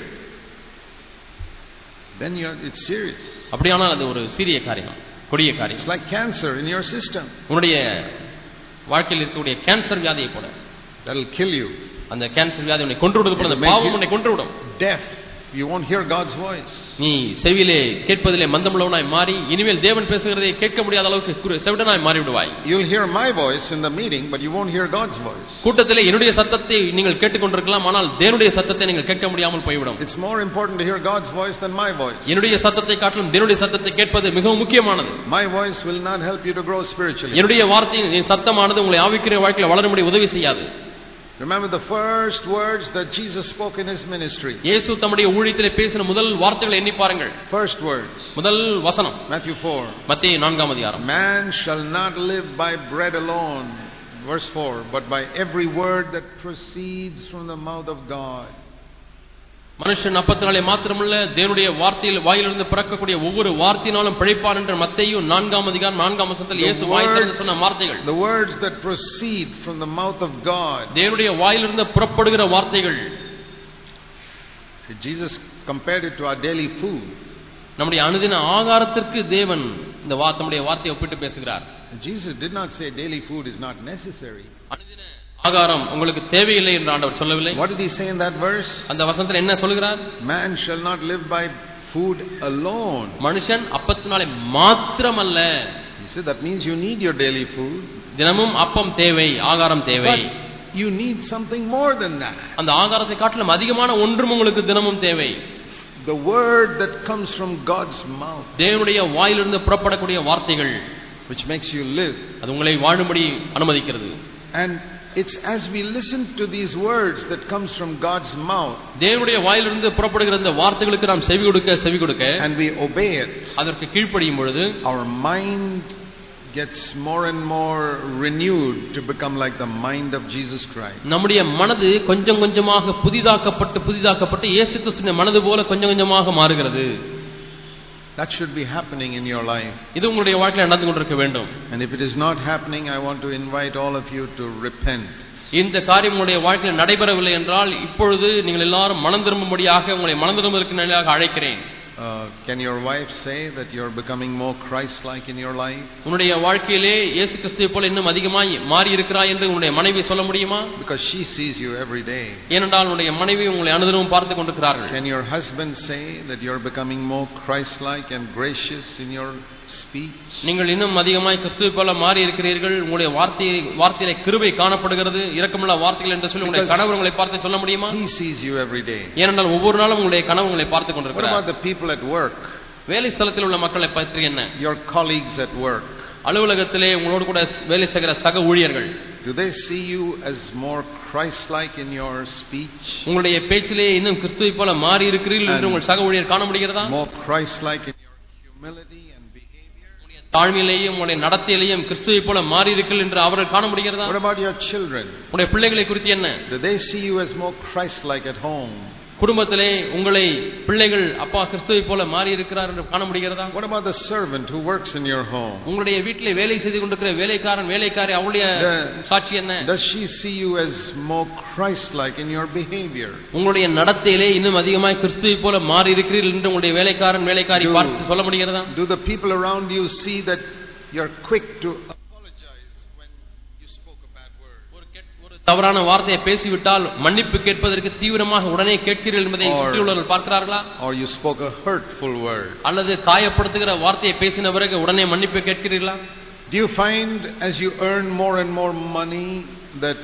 Then it's serious. அப்படியானால் அது ஒரு சீரிய காரியம், கொடிய காரியம். It's like cancer in your system. உன்னுடைய வாழ்க்கையில் இருக்கக்கூடிய கேன்சர் வியாதியை போல. That'll kill you. அந்த கேன்சர் வியாதி உன்னை கொன்றுவிடும் போல, அந்த பாவம் உன்னை கொன்றுவிடும். Deaf. You won't hear God's voice. நீ செவியிலே கேட்பதிலே மந்தமுள்ளவனாய் மாறி இனிமேல் தேவன் பேசுகிறதை கேட்க முடியாத அளவுக்கு செவிடனாய் மாறி விடுவாய். You'll hear my voice in the meeting, but you won't hear God's voice. கூட்டத்திலே என்னுடைய சத்தத்தை நீங்கள் கேட்டுக்கொண்டிருக்கலாம், ஆனால் தேவனுடைய சத்தத்தை நீங்கள் கேட்க முடியாமல் போய்விடும். It's more important to hear God's voice than my voice. என்னுடைய சத்தத்தை காட்டிலும் தேவனுடைய சத்தத்தை கேட்பது மிகவும் முக்கியமானது. My voice will not help you to grow spiritually. என்னுடைய வார்த்தை, என் சத்தமானது உங்களை ஆவிக்குரிய வாழ்க்கையில் வளரும்படி உதவி செய்யாது. Remember the first words that Jesus spoke in his ministry. இயேசு தம்முடைய ஊழியத்திலே பேசின முதல் வார்த்தைகளை எண்ணி பாருங்கள். First words. முதல் வசனம் Matthew 4. மத்தேயு 4ஆம் அதிகாரம். Man shall not live by bread alone, verse 4, but by every word that proceeds from the mouth of God. மனுஷன் அப்பத்தினாலே மாத்திரமல்ல தேவனுடைய வார்த்தையில் வாயிலிருந்து பிறக்கக்கூடிய ஒவ்வொரு வார்த்தையினாலும் பிழைப்பான் என்று மத்தேயு 4ஆம் அதிகாரம் 4ஆம் வசனத்தில் இயேசு வாயிலிருந்து சொன்ன வார்த்தைகள். The words that proceed from the mouth of God. தேவனுடைய வாயிலிருந்து புறப்படுகிற வார்த்தைகள். Jesus compared it to our daily food. நம்முடைய அனுதின ஆகாரத்திற்கு தேவன் இந்த நம்முடைய வார்த்தையை ஒப்பிட்டு பேசுகிறார். Jesus did not say daily food is not necessary. அனுதின ஆகாரம் உங்களுக்கு தேவையில்லை என்று ஆண்டவர் சொல்லவில்லை. What did he say in that verse? அந்த வசனத்தில் என்ன சொல்கிறார்? Man shall not live by food alone. மனுஷன் அப்பத்தினாலே மாத்திரமல்ல. He said that means you need your daily food. தினமும் அப்பம் தேவை, ஆகாரம் தேவை. But you need something more than that. அந்த ஆகாரத்தை காட்டிலும் அதிகமான ஒன்றும் உங்களுக்கு தினமும் தேவை. The word that comes from God's mouth. தேவனுடைய வாயிலிருந்து புறப்படக்கூடிய வார்த்தைகள், which makes you live. அது உங்களை வாழும்படி அனுமதிக்கிறது. And it's as we listen to these words that comes from God's mouth. தேவனுடைய வாயிலிருந்து புறப்படுகிற இந்த வார்த்தைகளுக்கு நாம் செவி கொடுக்க and we obey it. அதற்கு கீழ்ப்படியும் பொழுது our mind gets more and more renewed to become like the mind of Jesus Christ. நம்முடைய மனது கொஞ்சம் கொஞ்சமாக புதிதாக்கப்பட்டு இயேசு கிறிஸ்துவின் மனது போல கொஞ்சம் கொஞ்சமாக மாறுகிறது. That should be happening in your life. இது உங்களுடைய வாழ்க்கையில் நடந்து கொண்டிருக்க வேண்டும். And if it is not happening, I want to invite all of you to repent இந்த காரியம் உங்களுடைய வாழ்க்கையில் நடைபெறவில்லை என்றால் இப்பொழுது நீங்கள் எல்லாரும் மனம் திரும்பும்படியாக உங்களை மனம் திரும்புவதற்கு நிலையாக அழைக்கிறேன். Can your wife say that you're becoming more Christ-like in your life? உன்னுடைய வாழ்க்கையிலே இயேசு கிறிஸ்துவை போல இன்னும் அதிகமாய் மாறி இருக்கிறாய் என்று உன்னுடைய மனைவி சொல்ல முடியுமா? Because she sees you every day. ஏனென்றால் உன்னுடைய மனைவி உங்களை அனுதினமும் பார்த்து கொண்டிருக்கிறார்கள். Can your husband say that you're becoming more Christ-like and gracious in your speech? நீங்கள் இன்னும் அதிகமாய் கிறிஸ்துவை போல மாறி இருக்கிறீர்கள், உங்களுடைய வார்த்தையிலே கிருபை காணப்படுகிறது, இரக்கமுள்ள வார்த்தைகள் என்று சொல்லி உங்களுடைய கணவர் உங்களை பார்த்து சொல்ல முடியுமா? He sees you every day. ஏனென்றால் ஒவ்வொரு நாளும் உங்களுடைய கணவர் உங்களை பார்த்து கொண்டிருக்கிறார். What about the people at work? வேலை ஸ்தலத்தில் உள்ள மக்களை பற்றி என்ன? Your colleagues at work. அலுவலகத்திலே உங்களோடு கூட வேலை செய்கிற சக ஊழியர்கள். Do they see you as more Christ-like in your speech? உங்களுடைய பேச்சிலே இன்னும் கிறிஸ்துவை போல மாறி இருக்கிறீர்கள் என்று உங்கள் சக ஊழியர் காண முடிகிறதா? More Christ-like in your humility and behavior? தாழ்மையிலேயும் உங்களுடைய நடத்தையிலேயும் கிறிஸ்துவை போல மாறி இருக்கிறீர்கள் என்று அவர்கள் காண முடிகிறதா? What about your children? உங்களுடைய பிள்ளைகளை குறித்து என்ன? Do they see you as more Christ-like at home? குடும்பத்திலே உங்களை பிள்ளைகள் அப்பா கிறிஸ்துவை போல மாறி இருக்கிறார் என்று காண முடிகிறதா? What about the servant who works in your home? உங்களுடைய வீட்டிலே வேலை செய்து கொண்டிருக்கிற வேலைக்காரன் வேலைக்காரி அவளுடைய சாட்சி என்ன? Does she see you as more Christ-like in your behavior? உங்களுடைய நடத்தையிலே இன்னும் அதிகமாய் கிறிஸ்துவை போல மாறி இருக்கிறீர்கள் என்று உங்களுடைய வேலைக்காரன் வேலைக்காரி பார்த்து சொல்ல முடிகிறதா? Do the people around you see that you're quick to apologize when you spoke a bad word? தவறான வார்த்தையை பேசிவிட்டால் மன்னிப்பு கேட்பதற்கு தீவிரமாக உடனே கேட்கிறீர்கள் என்பதை சுற்றியுள்ளவர்கள் பார்க்கிறார்களா? Or you spoke a hurtful word? அல்லது காயப்படுத்துகிற வார்த்தையை பேசின பிறகு உடனே மன்னிப்பு கேட்கிறீர்களா? Do you find as you earn more and more money that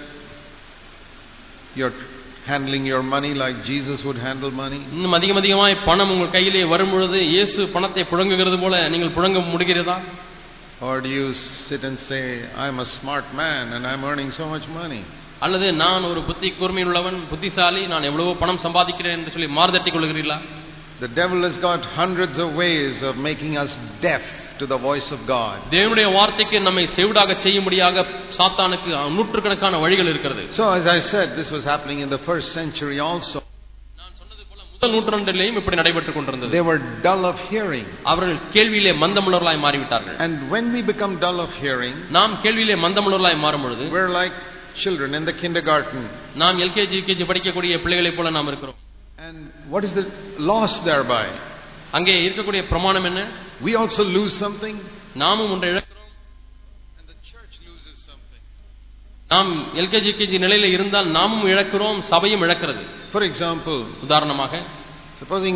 you're handling your money like Jesus would handle money? இன்னும் அதிகமாய் பணம் உங்கள் கையிலே வரும் பொழுது இயேசு பணத்தை புழங்குகிறது போல நீங்கள் புழங்க முடிகிறதா? Or do you sit and say, I'm a smart man and I'm earning so much money? அல்லது நான் ஒரு புத்தி கூர்மையுள்ளவன், புத்திசாலி, நான் எவ்வளவோ பணம் சம்பாதிக்கிறேன் என்று சொல்லி மார்தட்டிக் கொள்கிறீர்களா? The devil has got hundreds of ways of making us deaf to the voice of God. தேவனுடைய வார்த்தைக்கு நம்மை செவிடாக செய்யும்படியாக சாத்தானுக்கு நூற்றுக்கணக்கான வழிகள் இருக்கிறது. So as I said, this was happening in the first century also. நான் சொன்னது போல முதல் நூற்றாண்டிலேயும் இப்படி நடைபெற்றுக் கொண்டிருந்தது. They were dull of hearing. அவர்கள் கேள்வியிலே மந்தமுள்ளவர்களாய் மாறிவிட்டார்கள். And when we become dull of hearing, நாம் கேள்வியிலே மந்தமுள்ளவர்களாய் மாறும் பொழுது we're like children in the kindergarten. நாம் எல்கேஜி யூகேஜி படிக்கக்கூடிய பிள்ளைகளைப் போல நாம் இருக்கிறோம். And what is the loss thereby? அங்கே இருக்கக்கூடிய பிரமாணம் என்ன? We also lose something. நாமும் ஒன்றை இழக்கிறோம். And the church loses something. நாம் எல்கேஜி யூகேஜி நிலையில இருந்தால் நாமும் இழக்கிறோம், சபையும் இழக்கிறது. For example, உதாரணமாக supposing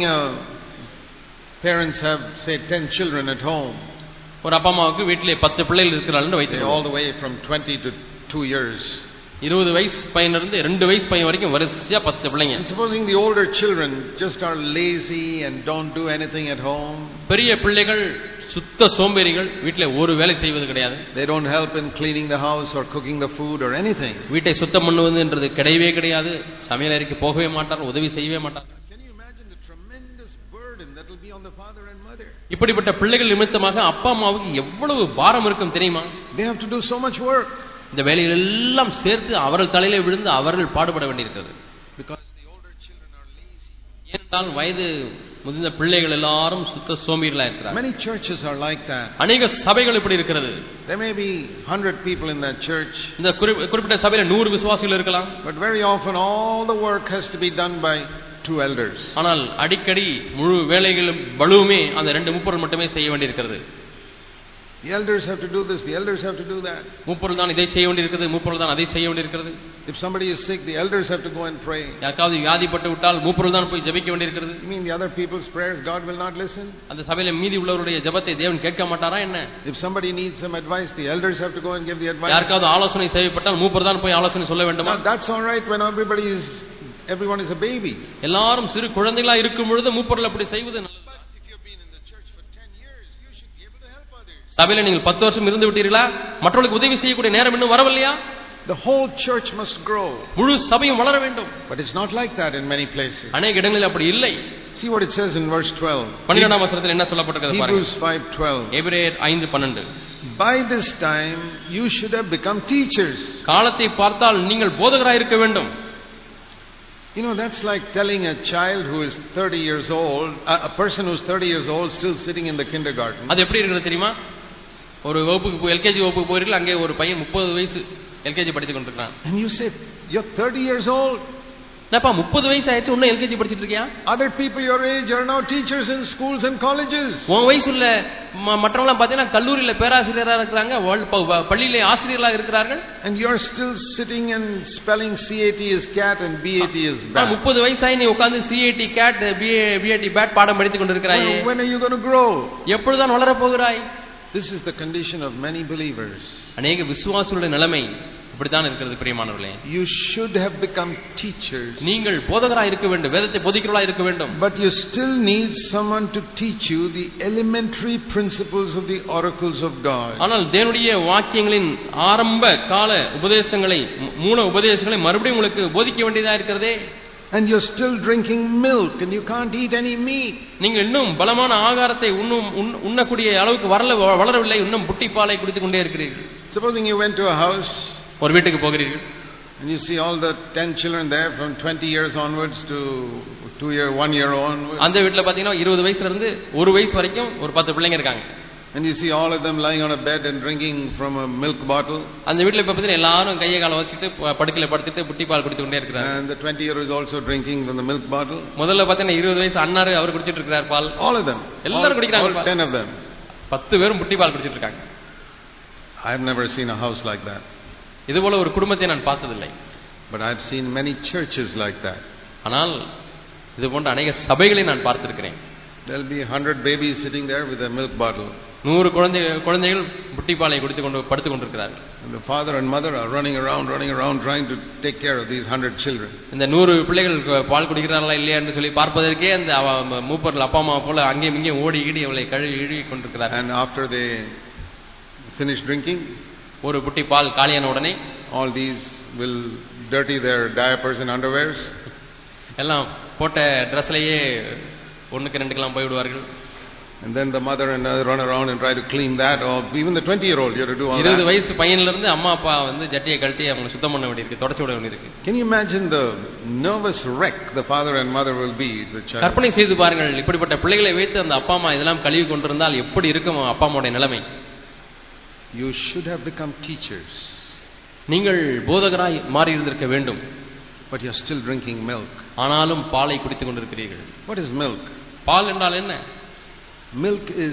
parents have say 10 children at home. ஒரு அப்பா அம்மாவுக்கு வீட்டிலே 10 பிள்ளைகள் இருக்கிறார்கள் வைத்துக்கொள்வோம். All the way from 20 to 2 years. 20 வயசு பையனிலிருந்து 2 வயசு பையன் வரைக்கும் வரிசையா 10 பிள்ளைங்க. And supposing the older children just are lazy and don't do anything at home. பெரிய பிள்ளைகள் சுத்த சோம்பேறிகள், வீட்டிலே ஒரு வேலை செய்வது கிடையாது. They don't help in cleaning the house or cooking the food or anything. வீட்டை சுத்தம் பண்ணுவதுன்றது கிடையவே கிடையாது. சமையல் அறைக்கு போகவே மாட்டார், உதவி செய்யவே மாட்டார். Can you imagine the tremendous burden that will be on the father and mother? இப்படிப்பட்ட பிள்ளைகள் நிமித்தமாக அப்பா அம்மாவுக்கு எவ்வளவு பாரம் இருக்கும் தெரியுமா? They have to do so much work. இந்த வேலைகள் எல்லாம் சேர்த்து அவர்கள் தலையிலே விழுந்து அவர்கள் பாடுபட வேண்டியிருக்கிறது. Because the older children are lazy. ஏனென்றால் வயது முதிர்ந்த பிள்ளைகள் எல்லாரும் சுத்த சோம்பேறிகளா இருக்கிறார்கள். Many churches are like that. அநேக சபைகள் இப்படி இருக்கிறது. There may be 100 people in that church. இந்த குறிப்பிட்ட சபையில 100 விசுவாசிகள் இருக்கலாம். But very often all the work has to be done by 2 elders. ஆனால் அடிக்கடி முழு வேலைகளும் பலுவுமே அந்த 2 மூப்பர்கள் மட்டுமே செய்ய வேண்டியிருக்கிறது. The elders have to do this, the elders have to do that. மூப்பர்கள் தான் இதை செய்ய வேண்டியிருக்கிறது, மூப்பர்கள் தான் அதை செய்ய வேண்டியிருக்கிறது. If somebody is sick, the elders have to go and pray. யாருக்காவது வியாதிப்பட்டு விட்டால் மூப்பர்கள் தான் போய் ஜெபிக்க வேண்டியிருக்கிறது. You mean the other people's prayers God will not listen? அந்த சபையில மீதி உள்ளவருடைய ஜெபத்தை தேவன் கேட்க மாட்டாரா என்ன? If somebody needs some advice, the elders have to go and give the advice. யாருக்காவது ஆலோசனை செய்யப்பட்டால் மூப்பர் தான் போய் ஆலோசனை சொல்ல வேண்டுமா? That's all right when everyone is a baby. எல்லாரும் சிறு குழந்தைகளா இருக்கும் பொழுது மூப்பர்கள் அப்படி செய்வது நல்லது. சபையில நீங்கள் 10 வருஷம் இருந்து விட்டீர்களா? மற்றவர்களுக்கு உதவி செய்யக்கூடிய நேரம் இன்னும் வரவில்லையா? The whole church must grow. முழு சபையும் வளர வேண்டும். But it's not like that in many places. அநேக இடங்களில் அப்படி இல்லை. See what it says in verse 12. 12ஆம் வசனத்தில் என்ன சொல்லப்பட்டிருக்கிறது பாருங்க. Hebrews 5:12. எபிரேயர் 5:12. By this time you should have become teachers. காலத்தை பார்த்தால் நீங்கள் போதகராய் இருக்க வேண்டும். You know, that's like telling a child who is 30 years old, a person who is 30 years old still sitting in the kindergarten. அது எப்படி இருக்குது தெரியுமா? ஒரு வகுப்புக்கு எல்கேஜி வகுப்புக்கு போறீர்கள், அங்கே ஒரு பையன் 30 வயசு எல்கேஜி படித்துக் கொண்டிருக்கிறான். And you say, you're 30 years old. என்னப்பா 30 வயசு ஆயிடுச்சு இன்னும் எல்கேஜி படிச்சிட்டு இருக்கியா? Other people your age are now teachers in schools and colleges. உன் வயசுள்ள மற்றவங்க எல்லாம் பாத்தீங்கன்னா கல்லூரியில பேராசிரியரா இருக்காங்க, பள்ளியிலே ஆசிரியர்களா இருக்கிறார்கள். And you're still sitting and spelling CAT is cat and BAT is bat. 30 வயசாയി நீ உட்கார்ந்து CAT cat BAT bat பாடம் படித்துக் கொண்டிருக்கிறாயே. When are you going to grow? எப்பொழுதுதான் வளர போகிறாய்? This is the condition of many believers. அநேக விசுவாசிகளுடைய நிலைமை இப்படித்தான் இருக்கிறது பிரியமானவர்களே. You should have become teachers. நீங்கள் போதகராய் இருக்க வேண்டும், வேதத்தை போதிக்கிறவராய் இருக்க வேண்டும். But you still need someone to teach you the elementary principles of the oracles of God. ஆனால் தேவனுடைய வாக்கியங்களின் ஆரம்ப கால உபதேசங்களை, மூல உபதேசங்களை மறுபடியும் உங்களுக்கு போதிக்க வேண்டியதா இருக்கிறதே. And you're still drinking milk and you can't eat any meat. நீங்கள் இன்னும் பலமான ஆகாரத்தை உண்ணக்கூடிய அளவுக்கு வளரவில்லை, இன்னும் புட்டி பாலை குடித்துக் கொண்டே இருக்கிறீர்கள். Supposing you went to a house, ஒரு வீட்டுக்கு போகிறீர்கள், and you see all the 10 children there from 20 years onwards to 1 year onwards. அந்த வீட்ல பாத்தீங்கன்னா 20 வயசுல இருந்து 1 வயசு வரைக்கும் ஒரு 10 பிள்ளைங்க இருக்காங்க. And you see all of them lying on a bed and drinking from a milk bottle. அந்த வீட்ல இப்ப பாத்தீங்கன்னா எல்லாரும் கையை காலை வச்சிட்டு படுக்கையில படுத்துட்டு புட்டி பால் குடித்து கொண்டே இருக்காங்க. And the 20-year is also drinking from the milk bottle. முதல்ல பாத்தீங்கன்னா 20 வயசு அண்ணாரு அவர் குடிச்சிட்டு இருக்கார் பால். All of them. எல்லாரும் குடிக்கிறாங்க. All 10 of them. 10 பேரும் புட்டி பால் குடிச்சிட்டு இருக்காங்க. I have never seen a house like that. இது போல ஒரு குடும்பத்தை நான் பார்த்ததில்லை. But I have seen many churches like that. ஆனால் இது போன்ற अनेक சபைகளை நான் பார்த்திருக்கிறேன். There will be 100 babies sitting there with a milk bottle. 100 குழந்தைகள் புட்டி பாலை குடித்துக் கொண்டு படுத்துக் கொண்டிருக்கிறார்கள். And the father and mother are running around trying to take care of these 100 children. இந்த 100 பிள்ளைகள் பால் குடிக்கிறார்களா இல்லையா என்று சொல்லி பார்ப்பதற்கே அந்த மூப்பர்கள் அப்பா அம்மா போல அங்கேயும் இங்கேயும் ஓடி ஈடி அவளை கழுவி கொண்டிருக்கிறார்கள். And after they finish drinking, ஒரு புட்டி பால் காலியான உடனே all these will dirty their diapers and underwears. எல்லாம் போட்ட Dressலயே ஒண்ணுக்கு ரெண்டுக்கெல்லாம் போய் விடுவார்கள். And then the mother and run around and try to clean that, or even the 20-year-old you have to do all that. 20 வயசு பையன்ல இருந்து அம்மா அப்பா வந்து ஜட்டியை கழட்டி அவங்க சுத்தம் பண்ண வேண்டியிருக்கு, தொடச்சு விட வேண்டியிருக்கு. Can you imagine the nervous wreck the father and mother will be the child? கற்பனை செய்து பாருங்கள், இப்படிப்பட்ட பிள்ளைகளை வைத்து அந்த அப்பா அம்மா இதெல்லாம் கழுவி கொண்டிருந்தால் எப்படி இருக்கும் அப்பா அம்மாவுடைய நிலைமை. You should have become teachers. நீங்கள் போதகராய் மாறி இருந்திருக்க வேண்டும். But you are still drinking milk. ஆனாலும் பாலை குடித்துக் கொண்டிருக்கிறீர்கள். What is milk? பால் என்றால் என்ன? Milk is,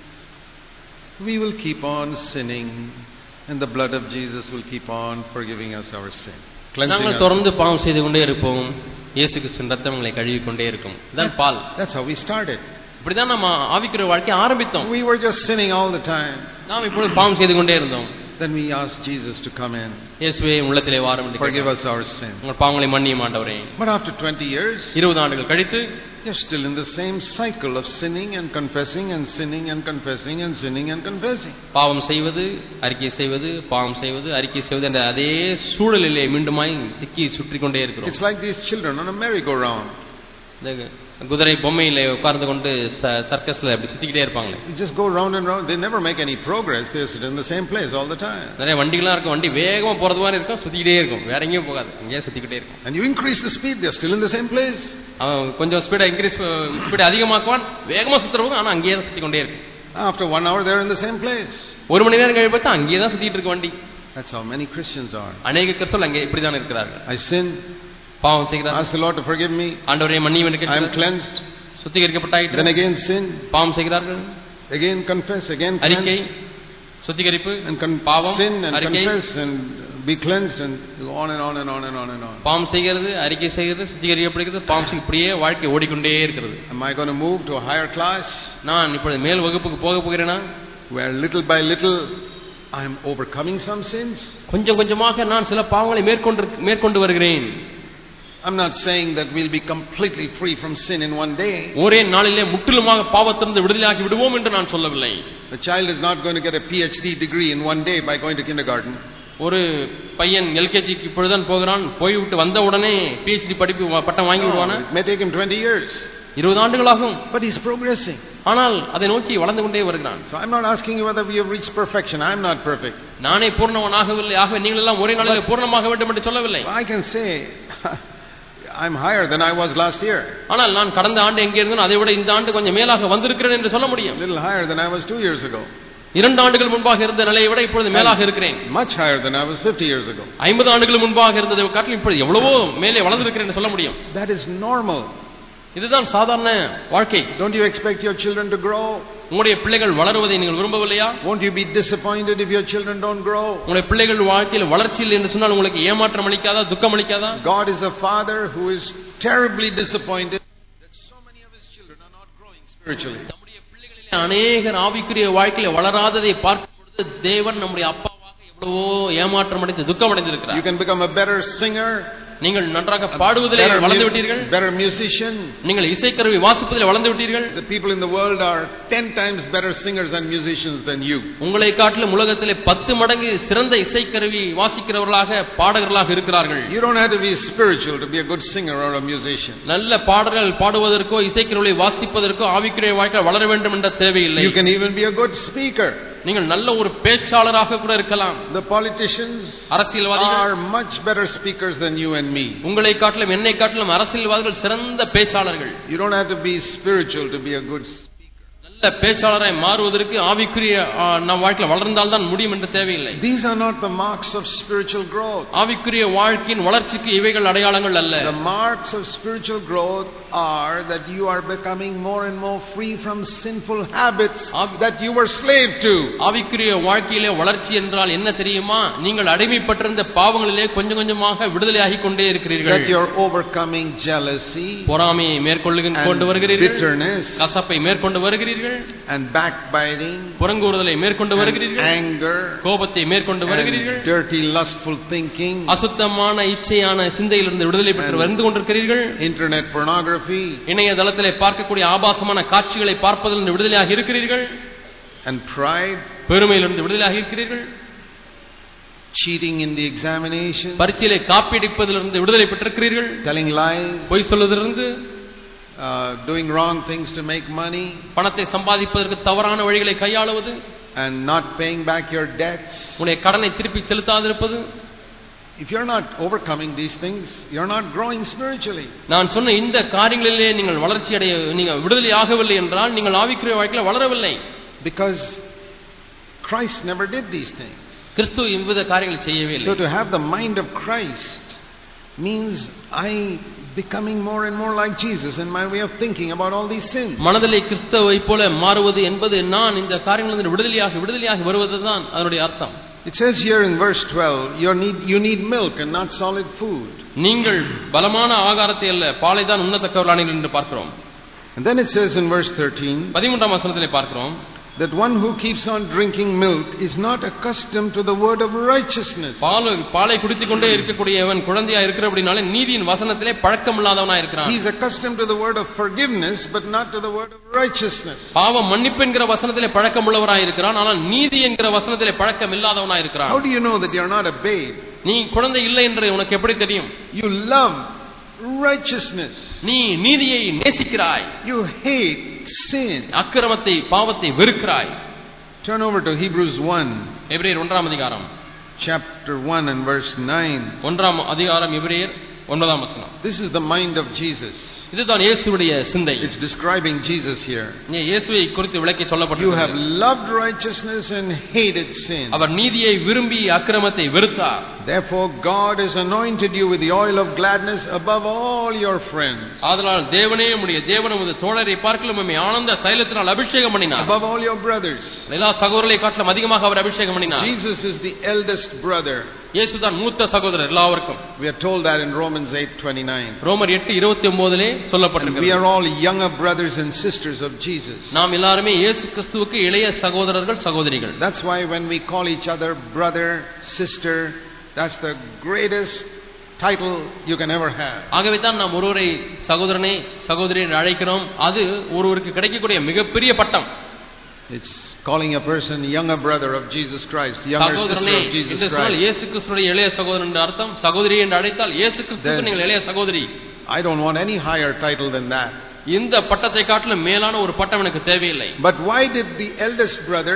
we will keep on sinning and the blood of Jesus will keep on forgiving us our sin, cleansing us. நாங்கள் தொடர்ந்து பாவம் செய்து கொண்டே இருப்போம், இயேசு கிறிஸ்துவின் ரத்தம் எங்களை கழுவி கொண்டே இருக்கும். இதான் பால். That's how we started. இப்படிதான் நம்ம ஆவிக்குரிய வாழ்க்கை ஆரம்பித்தோம். We were just sinning all the time. நாம் இப்பொழுது பாவம் செய்து கொண்டே இருந்தோம். Then we asked Jesus to come in. இயேசுவே உள்ளத்திலே வாரும் என்று forgive us our sin. உங்கள் பாவங்களை மன்னியும் ஆண்டவரே. But after 20 years, 20 ஆண்டுகள் கழித்து you're still in the same cycle of sinning and confessing and sinning and confessing and sinning and confessing. பாவம் செய்வது, அறிக்கை செய்வது, பாவம் செய்வது, அறிக்கை செய்வது என்ற அதே சூழலிலே மீண்டுமாய் சிக்கி சுற்றிக் கொண்டே இருக்கிறோம். It's like these children on a merry-go-round. குதிரை பொம்மையில உட்கார்ந்து கொண்டு சர்க்கஸ்ல அப்படி சுத்திக்கிட்டே இருப்பாங்களே. You just go round and round. They never make any progress. They sit in the same place all the time. நிறைய வண்டிகளா இருக்கும், வண்டி வேகமா போறது மாதிரி இருக்கும், சுத்திக்கிட்டே இருக்கும், வேற எங்கேயும் போகாது, அங்கேயே சுத்திக்கிட்டே இருக்கும். And you increase the speed, they are still in the same place. அவன் கொஞ்சம் ஸ்பீட் அதிகமாக்குவான், வேகமா சுத்துறவங்க ஆனா அங்கேயே தான் சுத்தி கொண்டே இருக்கு. After 1 hour they are in the same place. ஒரு மணி நேரம் கழிச்சு பார்த்தா அங்கேயே தான் சுத்திட்டு இருக்கு வண்டி. That's how many Christians are. அநேக கிறிஸ்தவர்கள் அங்கே இப்படி தான் இருக்கிறார்கள். I sin, பாவம் செய்கிறார், ask the Lord to forgive me, ஆண்டவரே மன்னியும் என்று I am கேட்கிறார், cleansed, சுத்திகரிக்கப்பட்டாயிற்று, then again sin, பாவம் செய்கிறார்கள், again confess, again அறிக்கை, cleanse, சுத்திகரிப்பு, and பாவம், sin and அறிக்கை, confess and be cleansed and on and on and on and on and on. பாவம் செய்கிறது, அறிக்கை செய்கிறது, சுத்திகரிக்கப்படுகிறது, பாவம் இப்படியே வாழ்க்கை ஓடிக்கொண்டே இருக்கிறது. Am I going to move to a higher class? நான் இப்பொழுது மேல் வகுப்புக்கு போக போகிறேனா? Where little by little I am overcoming some sins? கொஞ்சம் கொஞ்சமாக நான் சில பாவங்களை மேற்கொண்டு வருகிறேன். I'm not saying that we'll be completely free from sin in one day. ஒரே நாளிலே முற்றிலுமாக பாவத்திலிருந்து விடுதலையாகி விடுவோம் என்று நான் சொல்லவில்லை. The child is not going to get a PhD degree in one day by going to kindergarten. ஒரு பையன் எல்கேஜிக்கு இப்பொழுதுதான் போகிறான், போய்விட்டு வந்த உடனே PhD படிப்பு பட்டம் வாங்கி விடுவானா? It may take him 20 years. 20 ஆண்டுகளாகும். But he's progressing. ஆனால் அதை நோக்கி வளர்ந்து கொண்டே வருகிறான். So I'm not asking you whether we have reached perfection. I'm not perfect. நானே பூர்ணமாகவில்லை, ஆகவே நீங்கள் எல்லாம் ஒரே நாளிலே பூர்ணமாக வேண்டும் என்று சொல்லவில்லை. I can say I'm higher than I was last year. ஆனால் நான் கடந்த ஆண்டு எங்கே இருந்தேனோ அதை விட இந்த ஆண்டு கொஞ்சம் மேலாக வந்திருக்கிறேன் என்று சொல்ல முடியும். A little higher than I was 2 years ago. 2 ஆண்டுகள் முன்பாக இருந்த நிலையை விட இப்பொழுது மேலாக இருக்கிறேன். Much higher than I was 50 years ago. 50 ஆண்டுகள் முன்பாக இருந்ததை காட்டிலும் இப்பொழுது எவ்வளவோ மேலே வளர்ந்திருக்கிறேன் சொல்ல முடியும். That is normal. இதுதான் சாதாரண வாழ்க்கை. Don't you expect your children to grow? உங்களுடைய பிள்ளைகள் வளருவதை நீங்கள் விரும்பவில்லையா? Won't you be disappointed if your children don't grow? உங்களுடைய பிள்ளைகள் வாழ்க்கையில் வளர்ச்சி இல்லை என்று சொன்னால் உங்களுக்கு ஏமாற்றம் அளிக்காதா, துக்கம் அளிக்காதா? God is a father who is terribly disappointed that so many of his children are not growing spiritually. நம்முடைய பிள்ளைகளிலே அநேகர் ஆவிக்குரிய வாழ்க்கையில் வளராததை பார்க்கும் பொழுது தேவன் நம்முடைய அப்பாவாக எவ்வளவோ ஏமாற்றம் அடைந்து துக்கம் அடைந்திருக்கிறார். You can become a better singer. நீங்கள் நன்றாக பாடுவதிலே வளர்ந்து விட்டீர்கள். Better musician. நீங்கள் இசைக்கருவி வாசிப்பதிலே வளர்ந்து விட்டீர்கள். The people in the world are 10 times better singers and musicians than you. உங்களை காட்டிலும் உலகத்திலே 10 மடங்கு சிறந்த இசைக்கருவி வாசிக்கிறவர்களாக பாடகர்களாக இருக்கிறார்கள். You don't have to be spiritual to be a good singer or a musician. நல்ல பாடல்கள் பாடுவதற்கோ இசைக்கருவியை வாசிப்பதற்கோ ஆவிக்குரிய வாழ்க்கை வளர வேண்டும் என்ற தேவையில்லை. You can even be a good speaker. நீங்கள் நல்ல ஒரு பேச்சாளராக கூட இருக்கலாம். The politicians அரசியல்வாதிகள் are much better speakers than you and me. உங்களை காட்டிலும் என்னை காட்டிலும் அரசியல்வாதிகள் சிறந்த பேச்சாளர்கள். You don't have to be spiritual to be a good speaker. நல்ல பேச்சாளராய் மாறுவதற்கு ஆவிக்குரிய நம் வாழ்க்கையில் வளர்ந்தால் தான் முடியும் என்று தேவையில்லை. These are not the marks of spiritual growth. ஆவிக்குரிய வாழ்க்கையின் வளர்ச்சிக்கு இவைகள் அடையாளங்கள் அல்ல. The marks of spiritual growth are that you are becoming more and more free from sinful habits that you were slave to. ஆவிக்குரிய வாழ்க்கையிலே வளர்ச்சி என்றால் என்ன தெரியுமா? நீங்கள் அடிமைப்பட்டிருந்த பாவங்களிலே கொஞ்சம் கொஞ்சமாக விடுதலையாகிக் கொண்டே இருக்கிறீர்கள். That you are overcoming jealousy, பொறாமையை மேற்கொண்டு வருகிறீர்கள், bitterness, கசப்பை மேற்கொண்டு வருகிறீர்கள், and backbiting, புறங்கூறுதலை மேற்கொண்டு வருகிறீர்கள், anger, கோபத்தை மேற்கொண்டு வருகிறீர்கள், dirty lustful thinking, அசுத்தமான இச்சையான சிந்தையிலிருந்து விடுதலை பெற்று வந்து கொண்டிருக்கிறீர்கள், internet pornography, இணையதளத்திலே பார்க்கக்கூடிய ஆபாசமான காட்சிகளை பார்ப்பதிலிருந்து விடுதலையாக இருக்கிறீர்கள், and pride, பெருமையிலிருந்து விடுதலையாக இருக்கிறீர்கள், cheating in the examination, பரீட்சையிலே காப்பியடிப்பதிலிருந்து விடுதலை பெற்றிருக்கிறீர்கள், telling lies, பொய் சொல்வதிலிருந்து, doing wrong things to make money, பணத்தை சம்பாதிப்பதற்கு தவறான வழிகளை கையாளுவது, and not paying back your debts. உங்களுடைய கடனை திருப்பி செலுத்தாதிருப்பது. If you're not overcoming these things, you're not growing spiritually. நான் சொன்ன இந்த காரியங்களிலே நீங்கள் வளர்ச்சி அடைய நீங்கள் விடுதலையாகவில்லை என்றால் நீங்கள் ஆவிக்குரிய வாழ்க்கையில் வளரவில்லை. Because Christ never did these things. கிறிஸ்து இவ்வித காரியங்களை செய்யவே இல்லை. So to have the mind of Christ means I becoming more and more like Jesus in my way of thinking about all these sins. மனதிலே கிறிஸ்துவை போல மாறுவது என்பது நான் இந்த காரியங்களிலிருந்து விடுதலையாகி வருவதுதான் அதனுடைய அர்த்தம். It says here in verse 12, you need milk and not solid food. நீங்கள் பலமான ஆகாரத்தை அல்ல பாலை தான் உண்ணத்தக்கவர்களானீர்கள் என்று பார்க்கிறோம். And then it says in verse 13, 13ஆம் வசனத்திலே பார்க்கிறோம், that one who keeps on drinking milk is not accustomed to the word of righteousness. பாலை குடித்துக் கொண்டே இருக்கக்கூடியவன் குழந்தையா இருக்கிறபடினாலே நீதியின் வசனத்திலே பழக்கமில்லாதவனாய் இருக்கிறான். He is accustomed to the word of forgiveness but not to the word of righteousness. பாவ மன்னிப்பு என்கிற வசனத்திலே பழக்கமுள்ளவனாய் இருக்கிறான், ஆனால் நீதி என்கிற வசனத்திலே பழக்கமில்லாதவனாய் இருக்கிறான். How do you know that you are not a babe? நீ குழந்தை இல்லை என்று உனக்கு எப்படி தெரியும்? You love righteousness. நீ நீதியை நேசிக்கிறாய். You hate sin. அக்கிரமத்தை பாவத்தை வெறுக்கிறாய். Turn over to Hebrews 1. எபிரேயர் 1ஆம் அதிகாரம். Chapter 1 and verse 9. 1ஆம் அதிகாரம் எபிரேயர் 9ஆம் வசனம். This is the mind of Jesus. இதுதான் இயேசுவுடைய சிந்தை. It's describing Jesus here. இயேசுவை குறித்து விளக்கி You சொல்லப்பட்டிருக்கிறது. have loved righteousness and hated sin. அவர் நீதியை விரும்பி அக்கிரமத்தை வெறுத்தார். Therefore God has anointed you with the oil of gladness above all your friends. ஆதலால் தேவனே உம்முடைய தேவனும் தோழரை பார்க்கலும் உம்மை ஆனந்த தைலத்தினால் அபிஷேகம் பண்ணினார். Above all your brothers. எல்லா சகோதரர்களை காட்டிலும் அதிகமாக அவர் அபிஷேகம் பண்ணினார். Jesus is the eldest brother. இயேசுதான் மூத்த சகோதரர் எல்லாருக்கும். We are told that in Romans 8:29. ரோமர் 8:29 சொல்லப்பட்டிருக்கிறது. We are all younger brothers and sisters of Jesus. நாம் எல்லாரும் இயேசு கிறிஸ்துவுக்கு இளைய சகோதரர்கள் சகோதரிகள். That's why when we call each other brother, sister, that's the greatest title you can ever have. ஆகவே தான் நாம் ஒருவரை சகோதரனே சகோதரி என்று அழைக்கிறோம். அது ஒருவருக்கு கிடைக்கக்கூடிய மிகப்பெரிய பட்டம். It's calling a person younger brother of Jesus Christ, younger sister of Jesus Christ. இயேசு கிறிஸ்துவுடைய இளைய சகோதரன் என்ற அர்த்தம். சகோதரி என்று அழைத்தால் இயேசு கிறிஸ்துவுக்கு நீங்கள் இளைய சகோதரி. I don't want any higher title than that. இந்த பட்டத்தை காட்டிலும் மேலான ஒரு பட்டம் எனக்கு தேவையில்லை. But why did the eldest brother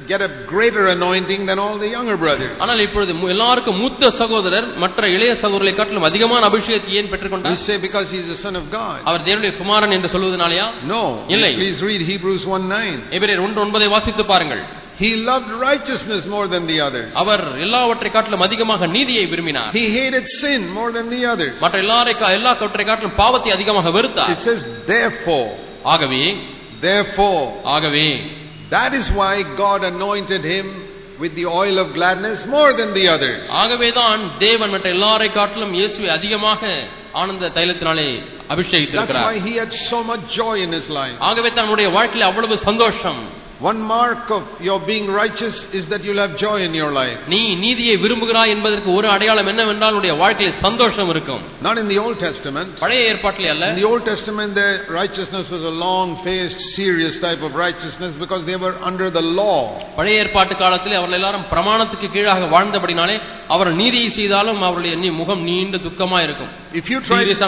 get a greater anointing than all the younger brothers. ஆனால் இப்பொழுது எல்லாருக்கும் மூத்த சகோதரர் மற்ற இளைய சகோதரரை காட்டிலும் அதிகமான அபிஷேகத்தை ஏன் பெற்றுக்கொண்டார்? We say because he is the son of God. அவர் தேவனுடைய குமாரன் என்று சொல்வதனாலயா? No. இல்லை. Please read Hebrews 1:9. எபிரேயர் 1:9 வாசித்து பாருங்கள். He loved righteousness more than the others. அவர் எல்லாவற்றை காட்டிலும் அதிகமாக நீதியை விரும்பினார். He hated sin more than the others. மற்ற எல்லாவற்றை காட்டிலும் பாவத்தை அதிகமாக வெறுத்தார். It says therefore. ஆகவே that is why God anointed him with the oil of gladness more than the others. ஆகவேதான் தேவன் மற்ற எல்லாரை காட்டிலும் இயேசுவை அதிகமாக ஆனந்த தைலத்தினாலே அபிஷேகித்திருக்கிறார். That's why he had so much joy in his life. ஆகவே தன்னுடைய வாழ்க்கையில் அவ்வளவு சந்தோஷம். One mark of your being righteous is that you'll have joy in your life. நீ நீதியை விரும்புகிறாய் என்பதற்கு ஒரு அடையாளம் என்னவென்றால் உன்னுடைய வாழ்க்கையில் சந்தோஷம் இருக்கும். Not in the Old Testament. பழைய ஏற்பாட்டிலே அல்ல. In the Old Testament the righteousness was a long-faced serious type of righteousness because they were under the law. பழைய ஏற்பாட்டு காலத்திலே அவர்கள் எல்லாரும் பிரமாணத்துக்கு கீழாக வாழ்ந்தபடினாலே அவர்கள் நீதியை செய்தாலும் அவருடைய முகம் நீண்ட துக்கமா இருக்கும். If you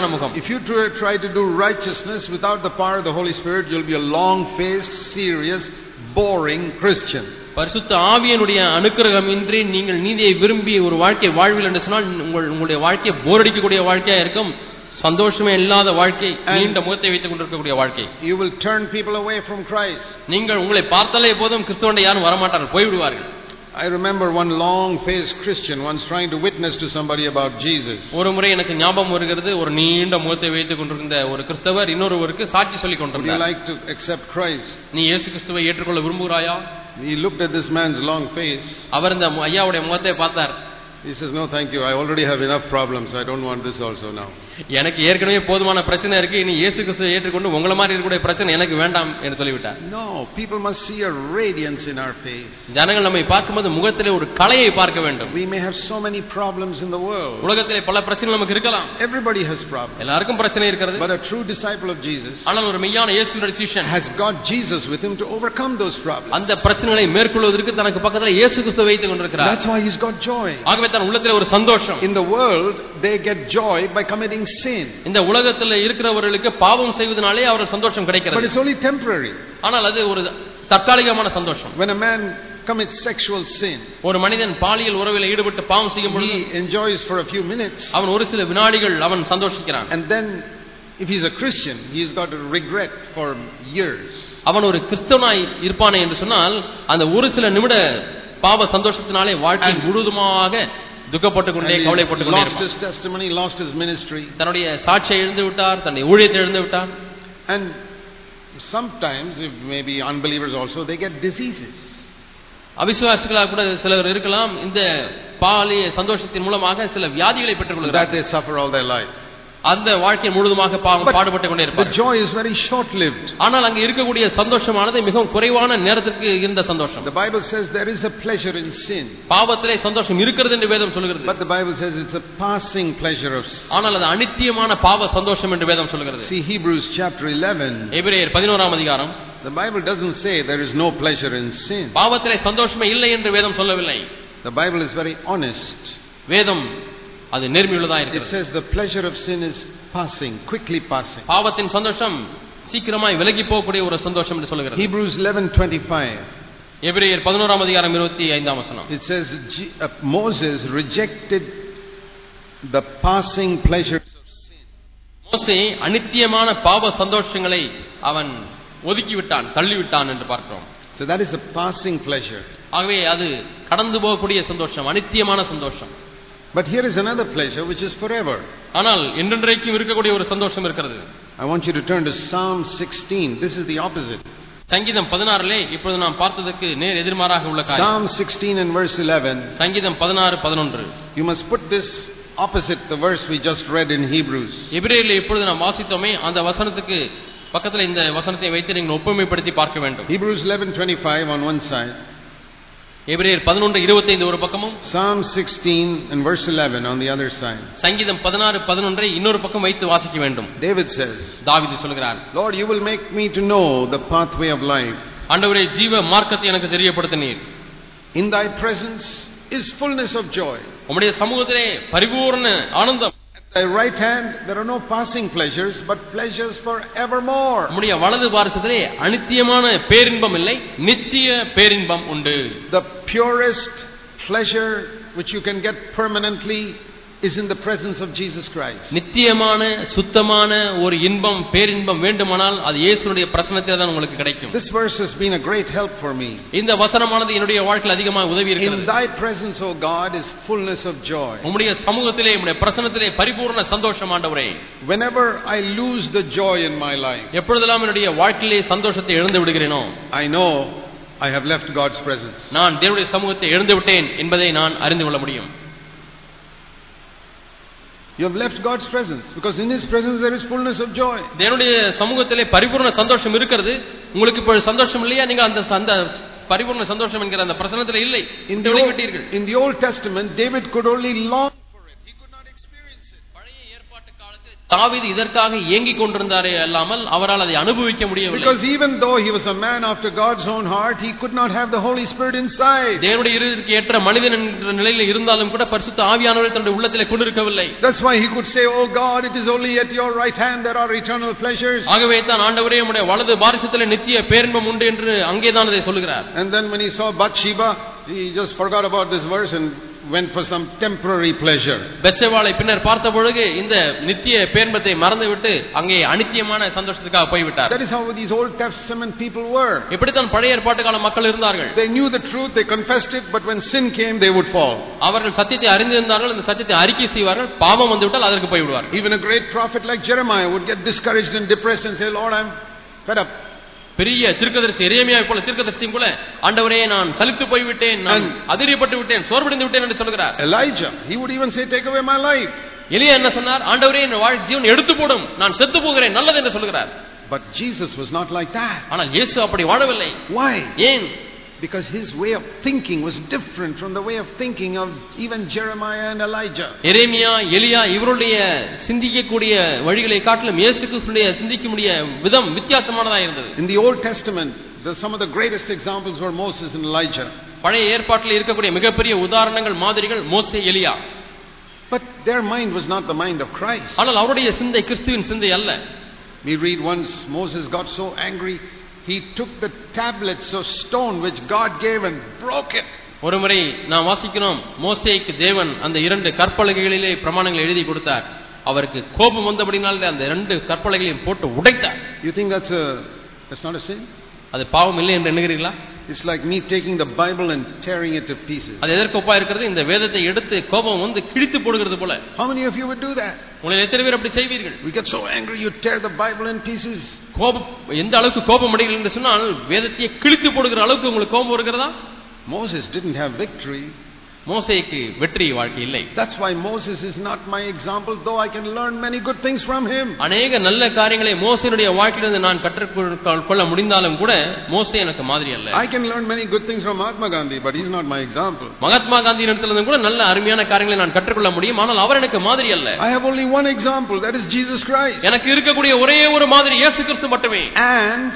try to do righteousness without the power of the Holy Spirit, you'll be a long-faced serious boring Christian. பரிசுத்த ஆவியினுடைய அனுக்கிரகமின்றி நீங்கள் நீதியை விரும்பி ஒரு வாழ்க்கை வாழ்வில் என்று சொன்னால் உங்களுடைய வாழ்க்கை போர் அடிக்கக்கூடிய வாழ்க்கையா இருக்கும். சந்தோஷமே இல்லாத வாழ்க்கை, நீண்ட முகத்தை வைத்துக் கொண்டிருக்கக்கூடிய வாழ்க்கை. You will turn people away from Christ. நீங்கள் உங்களை பார்த்தாலே போதும் கிறிஸ்துவண்டை யாரும் வரமாட்டார்கள், போய்விடுவார்கள். I remember one long-faced Christian once trying to witness to somebody about Jesus. ஒரு முறை எனக்கு ஞாபகம் வருகிறது, ஒரு நீண்ட முகத்தை வைத்துக் கொண்டிருந்த ஒரு கிறிஸ்தவர் இன்னொருவருக்கு சாட்சி சொல்லிக் கொண்டிருந்தார். Would you like to accept Christ? நீ இயேசு கிறிஸ்துவை ஏற்றுக்கொள்ள விரும்புகிறாயா? He looked at this man's long face. அவர் இந்த ஐயாவுடைய முகத்தை பார்த்தார். He says, no thank you, I already have enough problems, I don't want this also now. எனக்கு ஏற்கனவே போதுமான பிரச்சனை இருக்கு, இனி இயேசு கிறிஸ்துவை ஏற்றுக்கொண்டு உங்கள மாதிரி இருக்கக்கூடிய பிரச்சனை எனக்கு வேண்டாம் என்று சொல்லிவிட்டார். No, people must see a radiance in our face. ஜனங்கள் நம்மை பார்க்கும்போது முகத்திலே ஒரு கலையை பார்க்க வேண்டும். We may have so many problems in the world. உலகத்திலே பல பிரச்சனைகள் நமக்கு இருக்கலாம். Everybody has problems. எல்லாருக்கும் பிரச்சனை இருக்கிறது. But a true disciple of Jesus ஆனால் ஒரு மெய்யான இயேசுவின் சீஷன் has got Jesus with him to overcome those problems. அந்த பிரச்சனைகளை மேற்கொள்வதற்கு தனக்கு பக்கத்துல இயேசு கிறிஸ்துவை வைத்துக் கொண்டிருக்கிறார். That's why he's got joy. ஆகவே தன் உள்ளத்திலே ஒரு சந்தோஷம். In the world they get joy by committing sin. இந்த உலகத்தில் இருக்கிறவர்களுக்கு பாவம் செய்வதனாலே அவருக்கு சந்தோஷம் கிடைக்கிறது. But it's only temporary. ஆனால் அது ஒரு தற்காலிகமான சந்தோஷம். When a man commits sexual sin, ஒரு மனிதன் பாலியல் உறவில் ஈடுபட்டு பாவம் செய்யும் பொழுது he enjoys for a few minutes. அவன் ஒரு சில வினாடிகள் அவன் சந்தோஷிக்கிறான். And then if he's a Christian, he's got to regret for years. அவன் ஒரு கிறிஸ்தவனாய் இருப்பானே என்று சொன்னால் அந்த ஒரு சில நிமிட பாவ சந்தோஷத்தினாலே வாழ்க்கை முழுதுமாக துக்கப்பட்டு கொண்டே கவலைப்பட்டு கொண்டே lost his testimony, lost his ministry. தன்னுடைய சாட்சியை இழந்து விட்டார், தன்னுடைய ஊழியத்தை இழந்து விட்டார். And sometimes, if maybe unbelievers also, they get diseases. அவிசுவாசிகளாக கூட சிலர் இருக்கலாம், இந்த பாலிய சந்தோஷத்தின் மூலமாக சில வியாதிகளை பெற்றுக் கொள்கிறார்கள். That they suffer all their life. அந்த வாழ்க்கை முழுதுமாக பாடுபட்டு கொண்டே இருப்பார். The joy is very short lived. ஆனால் அங்கே இருக்கக்கூடிய சந்தோஷமானது மிகவும் குறைவான நேரத்திற்கு இருந்த சந்தோஷம். The Bible says there is a pleasure in sin. பாவத்திலே சந்தோஷம் இருக்கிறது என்று வேதம் சொல்கிறது. But the Bible says it's a passing pleasure of sin. ஆனால் அது அநித்தியமான பாவ சந்தோஷம் என்று வேதம் சொல்கிறது. See Hebrews chapter 11. எபிரேயர் 11ஆம் அதிகாரம். The Bible doesn't say there is no pleasure in sin. பாவத்திலே சந்தோஷமே இல்லை என்று வேதம் சொல்லவில்லை. The Bible is very honest. வேதம் அது நேர்மையுள்ளதா இருக்கிறது. It says the pleasure of sin is passing, quickly passing. பாவத்தின் சந்தோஷம் சீக்கிரமாய் விலகி போகக்கூடிய ஒரு சந்தோஷம் என்று சொல்கிறது. Hebrews 11:25. எபிரேயர் 11ஆம் அதிகாரம் 25ஆம் வசனம். It says Moses rejected the passing pleasures of sin. மோசே அநித்தியமான பாவ சந்தோஷங்களை அவன் ஒதுக்கி விட்டான், தள்ளி விட்டான் என்று பார்க்கிறோம். So that is a passing pleasure. ஆகவே அது கடந்து போகக்கூடிய சந்தோஷம், அநித்தியமான சந்தோஷம். But here is another pleasure which is forever. ஆனால் என்றென்றைக்கும் இருக்கக்கூடிய ஒரு சந்தோஷம் இருக்கிறது. I want you to turn to Psalm 16. This is the opposite. சங்கீதம் 16லே இப்பொழுது நாம் பார்த்ததற்கு நேர் எதிர்மாறாக உள்ள காரியம். Psalm 16 and verse 11. சங்கீதம் 16:11. You must put this opposite the verse we just read in Hebrews. எபிரேயரிலே இப்பொழுது நாம் வாசித்தோமே அந்த வசனத்துக்கு பக்கத்துல இந்த வசனத்தை வைத்து நீங்கள் ஒப்புமைப்படுத்தி பார்க்க வேண்டும். Hebrews 11:25 on one side. எபிரேயர் 11:25 ஒரு பக்கமும், Psalm 16 and verse 11 on the other side. சங்கீதம் 16:11 இன்னொரு பக்கம் வைத்து வாசிக்க வேண்டும். David says, தாவீது சொல்கிறார், Lord, you will make me to know the pathway of life. ஆண்டவரே, ஜீவ மார்க்கத்தை எனக்கு தெரியப்படுத்தினீர். In thy presence is fullness of joy. உம்முடைய சமூகத்திலே பரிபூர்ண ஆனந்தம். At Thy right hand there are no passing pleasures but pleasures forevermore. உம்முடைய வலது பாரசத்திலே அநித்தியமான பேரின்பம் இல்லை, நித்திய பேரின்பம் உண்டு. The purest pleasure which you can get permanently is in the presence of Jesus Christ. நித்தியமான சுத்தமான ஒரு இன்பம் பேரின்பம் வேண்டுமானால் அது இயேசுவுடைய பிரசன்னத்திலே தான் உங்களுக்கு கிடைக்கும். This verse has been a great help for me. இந்த வசனமானது என்னுடைய வாழ்க்கையில் அதிகமாக உதவி இருக்கிறது. In thy presence, O God, is fullness of joy. உம்முடைய சமூகத்திலே உம்முடைய பிரசன்னத்திலே பரிபூர்ண சந்தோஷம் ஆண்டவரே. Whenever I lose the joy in my life, எப்பொழுதெல்லாம் என்னுடைய வாழ்க்கையிலே சந்தோஷத்தை இழந்து விடுகிறேனோ, I know I have left God's presence. நான் தேவனுடைய சமூகத்தை இழந்து விட்டேன் என்பதை நான் அறிந்து கொள்ள முடியும். You have left God's presence because in His presence there is fullness of joy. தேவனுடைய சமூகத்திலே பரிபூர்ண சந்தோஷம் இருக்கிறது. உங்களுக்கு இப்போ சந்தோஷம் இல்லையா? நீங்க அந்த பரிபூர்ண சந்தோஷம் என்கிற அந்த பிரசன்னத்திலே இல்லை. In the Old Testament, David could only long for it. He could not experience it. பழைய ஏற்பாட்டு காலத்தில் தாவீது இதற்காக ஏங்கிக் கொண்டிருந்தாரே அல்லாமல் அவரால் அதை அனுபவிக்க முடியவில்லை. Because even though he was a man after God's own heart, he could not have the Holy Spirit inside. தேவனுடைய இருதயத்திற்கு ஏற்ற மனிதன் என்ற நிலையில் இருந்தாலும் கூட பரிசுத்த ஆவியானவரை தன்னுடைய உள்ளத்திலே கொண்டிருக்கவில்லை. That's why he could say, "Oh God, it is only at your right hand there are eternal pleasures." ஆகவே தான் ஆண்டவரே உம்முடைய வலது பாரிசத்திலே நித்திய பேரின்பம் உண்டு என்று அங்கேதான் அதை சொல்கிறார். And then when he saw Bathsheba, he just forgot about this verse and went for some temporary pleasure. பெத்சேபாளை பின்னர் பார்த்த பொழுது இந்த நித்திய பேரின்பத்தை மறந்துவிட்டு அங்கே அநித்தியமான சந்தோஷத்துக்காக போய்விட்டார். That is how these Old Testament people were. இப்படித்தான் பழைய ஏற்பாட்டு கால மக்கள் இருந்தார்கள். They knew the truth, they confessed it, but when sin came they would fall. அவர்கள் சத்தியத்தை அறிந்திருந்தார்கள், இந்த சத்தியத்தை அறிக்கை செய்வார்கள், பாவம் வந்துவிட்டால் அதற்கு போய்விடுவார்கள். Even a great prophet like Jeremiah would get discouraged and depressed and say, "Lord, I'm fed up." பெரிய தீர்க்கதரிசி எரேமியாவை போல தீர்க்கதரிசியும் கூட ஆண்டவரே நான் சலித்து போய்விட்டேன், நான் அதிரியப்பட்டு விட்டேன், சோர்வடைந்து விட்டேன் என்று சொல்கிறார். Elijah, he would even say, "Take away my life." எலியா என்ன சொன்னார்? ஆண்டவரே என் ஜீவனை எடுத்து போடும், நான் செத்து போகிறேன், நல்லது என்று சொல்கிறார். But Jesus was not like that. ஆனால் இயேசு அப்படி வாழவில்லை. Why? ஏன்? Because his way of thinking was different from the way of thinking of even Jeremiah and Elijah. எரேமியா, எலியா இவருடைய சிந்திக்கக்கூடிய வழிகளை காட்டிலும் இயேசு கிறிஸ்துவினுடைய சிந்திக்கக்கூடிய விதம் வித்தியாசமானதா இருந்தது. In the Old Testament, some of the greatest examples were Moses and Elijah. பழைய ஏற்பாட்டில் இருக்கக்கூடிய மிகப்பெரிய உதாரணங்கள் மாதிரிகள் மோசே, எலியா. But their mind was not the mind of Christ. ஆனால் அவருடைய சிந்தை கிறிஸ்துவின் சிந்தை அல்ல. We read once Moses got so angry he took the tablets of stone which God gave and broke it. ஒருமுறை நாம் வாசிக்கிறோம், மோசேக்கு தேவன் அந்த 2 கற்பலகைகளிலே பிரமாணங்களை எழுதி கொடுத்தார். அவருக்கு கோபம் வந்தபடினால அந்த 2 கற்பலகைகளையும் போட்டு உடைத்தார். You think that's not a sin? அது பாவம் இல்லை என்று எண்ணுகிறீர்களா? It's like me taking the Bible and tearing it to pieces. அது எதற்கு ஒப்பா இருக்கிறது? இந்த வேதத்தை எடுத்து கோபம் வந்து கிழித்து போடுகிறது போல. How many of you would do that? உங்களை எத்தனை பேர் அப்படி செய்வீர்கள்? We get so angry you tear the Bible in pieces. கோபம் எந்த அளவுக்கு கோபம் அடைகிறீர்கள் என்று சொன்னால் வேதத்தை கிழித்து போடுகிற அளவுக்கு உங்களுக்கு கோபம் வருகிறதா? Moses didn't have victory. மோசேக்கு வெற்றி வாழ்க்கை இல்லை. That's why Moses is not my example, though I can learn many good things from him. அநேக நல்ல காரியங்களை மோசேனுடைய வாழ்க்கையிலிருந்து நான் கற்றுக்கொள்ள முடிந்தாலும் கூட மோசே எனக்கு மாதிரி அல்ல. I can learn many good things from Mahatma Gandhi, but he's not my example. Mahatma Gandhi இடத்திலிருந்து கூட நல்ல அருமையான காரியங்களை நான் கற்றுக்கொள்ள முடியும், ஆனால் அவர் எனக்கு மாதிரி அல்ல. I have only one example, that is Jesus Christ. எனக்கு இருக்கக்கூடிய ஒரே ஒரு மாதிரி இயேசு கிறிஸ்து மட்டுமே. And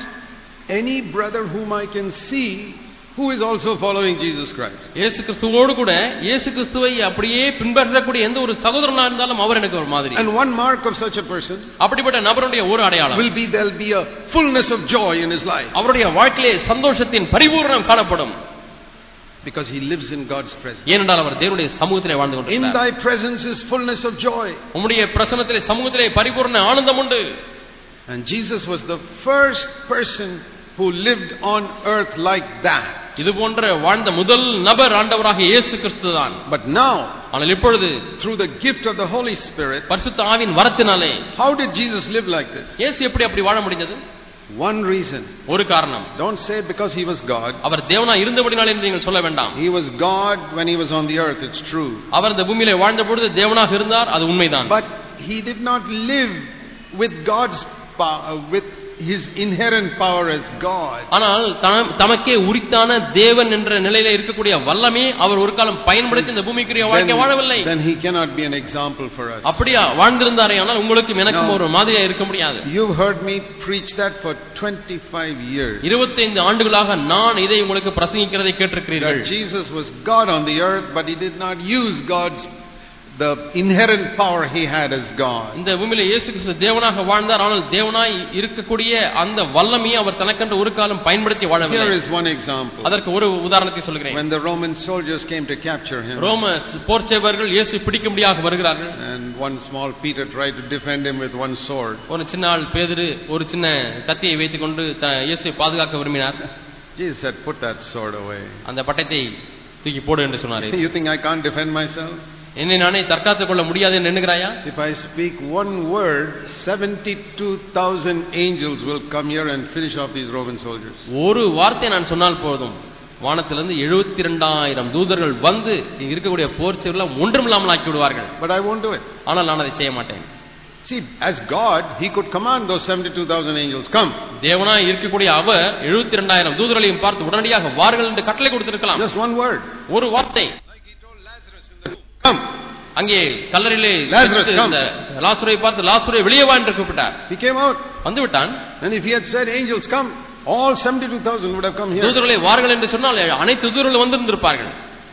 any brother whom I can see who is also following Jesus Christ. இயேசு கிறிஸ்துவோடு கூட இயேசு கிறிஸ்துவை அப்படியே பின்பற்றக்கூடிய எந்த ஒரு சகோதரனா இருந்தாலும் அவர் எனக்கு ஒரு மாதிரி. And one mark of such a person அப்படிப்பட்ட நபருடைய ஒரு அடையாளம் will be there'll be a fullness of joy in his life. அவருடைய வாழ்க்கையிலே சந்தோஷத்தின் பரிபூரணம் காணப்படும். Because he lives in God's presence. ஏனென்றால் அவர் தேவனுடைய சமூகத்திலே வாழ்ந்து கொண்டிருக்கிறார். In thy presence is fullness of joy. உம்முடைய பிரசன்னத்திலே சமூகத்திலே பரிபூரண ஆனந்தம் உண்டு. And Jesus was the first person who lived on earth like that. இது போன்ற வாழ்ந்த முதல் நபர் ஆண்டவராகிய இயேசு கிறிஸ்துதான். But now, ஆனால் இப்பொழுது through the gift of the Holy Spirit, பரிசுத்த ஆவியின் வரத்தினாலே how did Jesus live like this? இயேசு எப்படி அப்படி வாழ முடிந்தது? One reason. ஒரு காரணம். Don't say because he was God. அவர் தேவனா இருந்தபடினாலே என்று நீங்கள் சொல்ல வேண்டாம். He was God when he was on the earth, it's true. அவர் இந்த பூமியிலே வாழ்ந்த பொழுது தேவனாக இருந்தார், அது உண்மைதான். But he did not live with God's power, with his inherent power as God. ஆனால் தமக்கே உரித்தான தேவன் என்ற நிலையில இருக்கக்கூடிய வல்லமே அவர் ஒரு காலம் பயன்படுத்தி இந்த பூமிக்குரிய வாழ்க்கை வாழவில்லை. Then he cannot be an example for us. அப்படியா வாழ்ந்திருந்தாரே ஆனால் உங்களுக்கும் எனக்கும் ஒரு மாதிரியா இருக்க முடியாது. You've heard me preach that for 25 years. 25 ஆண்டுகளாக நான் இதை உங்களுக்கு பிரசங்கிக்கிறதை கேட்டிருக்கிறீர்கள். Jesus was God on the earth, but he did not use God's the inherent power he had as God. இந்த பூமியிலே இயேசு கிறிஸ்து தேவனாக வாழ்ந்தார். ஆனால் தேவனாய் இருக்கக்கூடிய அந்த வல்லமையை அவர் தனக்கென்று ஒரு காலம் பயன்படுத்தி வாழவில்லை. Here is one example. அதற்கு ஒரு உதாரணத்தை சொல்கிறேன். When the Roman soldiers came to capture him, ரோம போர்ச்சேவர்கள் இயேசுவை பிடிக்கும்படியாக வருகிறார்கள். and one small Peter tried to defend him with one sword. ஒரு சின்ன ஆள் பேதுரு ஒரு சின்ன கத்தியை வைத்துக்கொண்டு இயேசுவை பாதுகாக்க விரும்பினார். Jesus said, put that sword away. அந்த பட்டயத்தை தூக்கி போடு என்று சொன்னார். You think I can't defend myself? என்னை நானே தற்காத்துக் கொள்ள முடியாது என்று எண்ணுகிறாயா? If I speak one word, 72,000 angels will come here and finish off these Roman soldiers. ஒரு வார்த்தை நான் சொன்னால் போதும், வானத்திலிருந்து 72,000 தூதர்கள் வந்து இங்க இருக்கக்கூடிய போர்ச்சேவர்களை ஒன்றுமில்லாமல் ஆக்கி விடுவார்கள். But I won't do it. ஆனால் நான் அதை செய்ய மாட்டேன். See, as God, he could command those 72,000 angels, come. தேவனாய் இருக்கக்கூடிய அவர் 72,000 தூதர்களையும் பார்த்து உடனடியாக வாருங்கள் என்று கட்டளை கொடுத்திருக்கலாம். Just one word. ஒரு வார்த்தை. Come. அங்கே கல்லறையிலே லாசரை பார்த்து லாசரை வெளியே வா என்று கூப்பிட்டார். He came out. வந்து விட்டான். And if he had said angels come, all 72,000 would have come here. தூதர்களே வாருங்கள் என்று சொன்னால் அனைத்து தூதர்களும் வந்திருந்திருப்பார்கள்.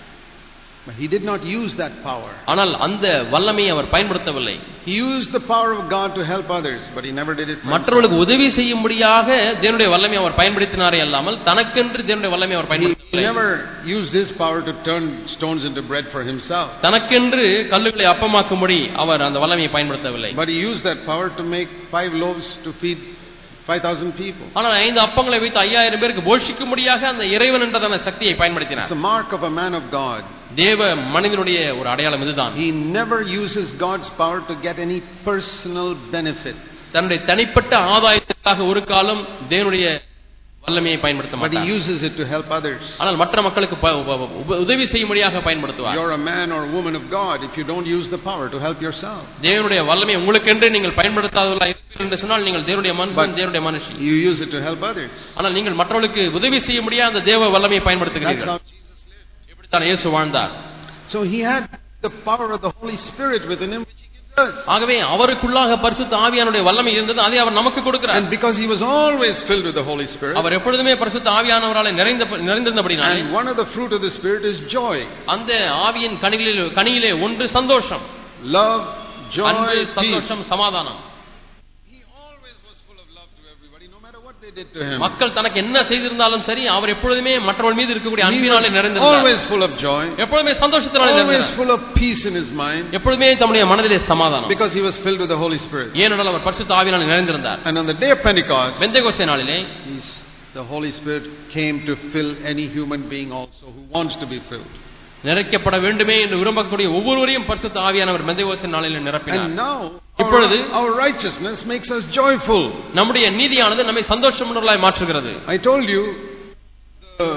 But he did not use that power. ஆனால் அந்த வல்லமையை அவர் பயன்படுத்தவில்லை. He used the power of God to help others, but he never did it for himself. மற்றவர்களுக்கு உதவி செய்யும்படியாக தேவனுடைய வல்லமையை அவர் பயன்படுத்தினாரே அல்லாமல் தனக்கென்று தேவனுடைய வல்லமையை அவர் பயன்படுத்தவில்லை. He never used his power to turn stones into bread for himself. தனக்கென்று கல்லுகளை அப்பமாக்கும்படி அவர் அந்த வல்லமையை பயன்படுத்தவில்லை. But he used that power to make 5 loaves to feed 5,000 people. ஆனால் 5 அப்பங்களை வைத்து 5,000 பேருக்கு போஷிக்கும்படியாக அந்த இறைவன் என்றதான சக்தியை பயன்படுத்தினார். It's a mark of a man of God. தேவ மனிதனுடைய ஒரு அடையாளம் இதுதான். He never uses God's power to get any personal benefit. தன்னுடைய தனிப்பட்ட ஆதாயத்திற்காக ஒரு காலம் தேவனுடைய வல்லமையை பயன்படுத்த But he மாட்டார். uses it to help others. ஆனால் மற்ற மக்களுக்கு உதவி செய்யும்படியாக பயன்படுத்துவார். You're a man or woman of God if you don't use the power to help yourself. தேவனுடைய வல்லமையை உங்களுக்கென்று நீங்கள் பயன்படுத்தாதவர்களாக இருப்பீர்கள் என்று சொன்னால் நீங்கள் தேவனுடைய மனுஷன், தேவனுடைய மனுஷி. You use it to help others. ஆனால் நீங்கள் மற்றவர்களுக்கு உதவி செய்யும்படியாக அந்த தேவ வல்லமையை பயன்படுத்துகிறீர்கள். That's how Jesus lived. இப்படித்தான் இயேசு வாழ்ந்தார். So he had the power of the Holy Spirit within him, which he gives us. ஆகவே அவருக்குள்ளாக பரிசுத்த ஆவியானுடைய வல்லமை இருந்தது, அதை அவர் நமக்கு கொடுக்கிறார். And because he was always filled with the Holy Spirit, அவர் எப்பொழுதுமே பரிசுத்த ஆவியானவராலே நிறைந்திருந்தபடினாலே, and one of the fruit of the Spirit is joy. அந்த ஆவியின் கனியிலே ஒன்று சந்தோஷம், Love, joy, அன்பு, peace. சந்தோஷம், சமாதானம். He always was full of love to everybody, no matter what they did to him. மக்கள் தனக்கு என்ன செய்திருந்தாலும் சரி, அவர் எப்பொழுதுமே மற்றவர்கள் மீது இருக்கக்கூடிய He அன்பினாலே was நிறைந்திருந்தார். always full of joy, எப்பொழுதுமே சந்தோஷத்தினாலே always நிறைந்திருந்தார். full of peace in his mind, எப்பொழுதுமே தம்முடைய மனதிலே சமாதானம், because he was filled with the Holy Spirit. ஏனென்றால் அவர் பரிசுத்த ஆவியினாலே நிறைந்திருந்தார். And on the day of Pentecost, பெந்தெகோஸ்தே நாளிலே the Holy Spirit came to fill any human being also who wants to be filled. நிறைக்கப்பட வேண்டுமே என்று விரும்பக்கூடிய ஒவ்வொருவரையும் பரிசுத்த ஆவியானவர் பெந்தெகோஸ்தே நாளிலே நிரப்பினார். And now இப்பொழுது our righteousness makes us joyful. நம்முடைய நீதியானது நம்மை சந்தோஷமுள்ளவர்களாய் மாற்றுகிறது. I told you the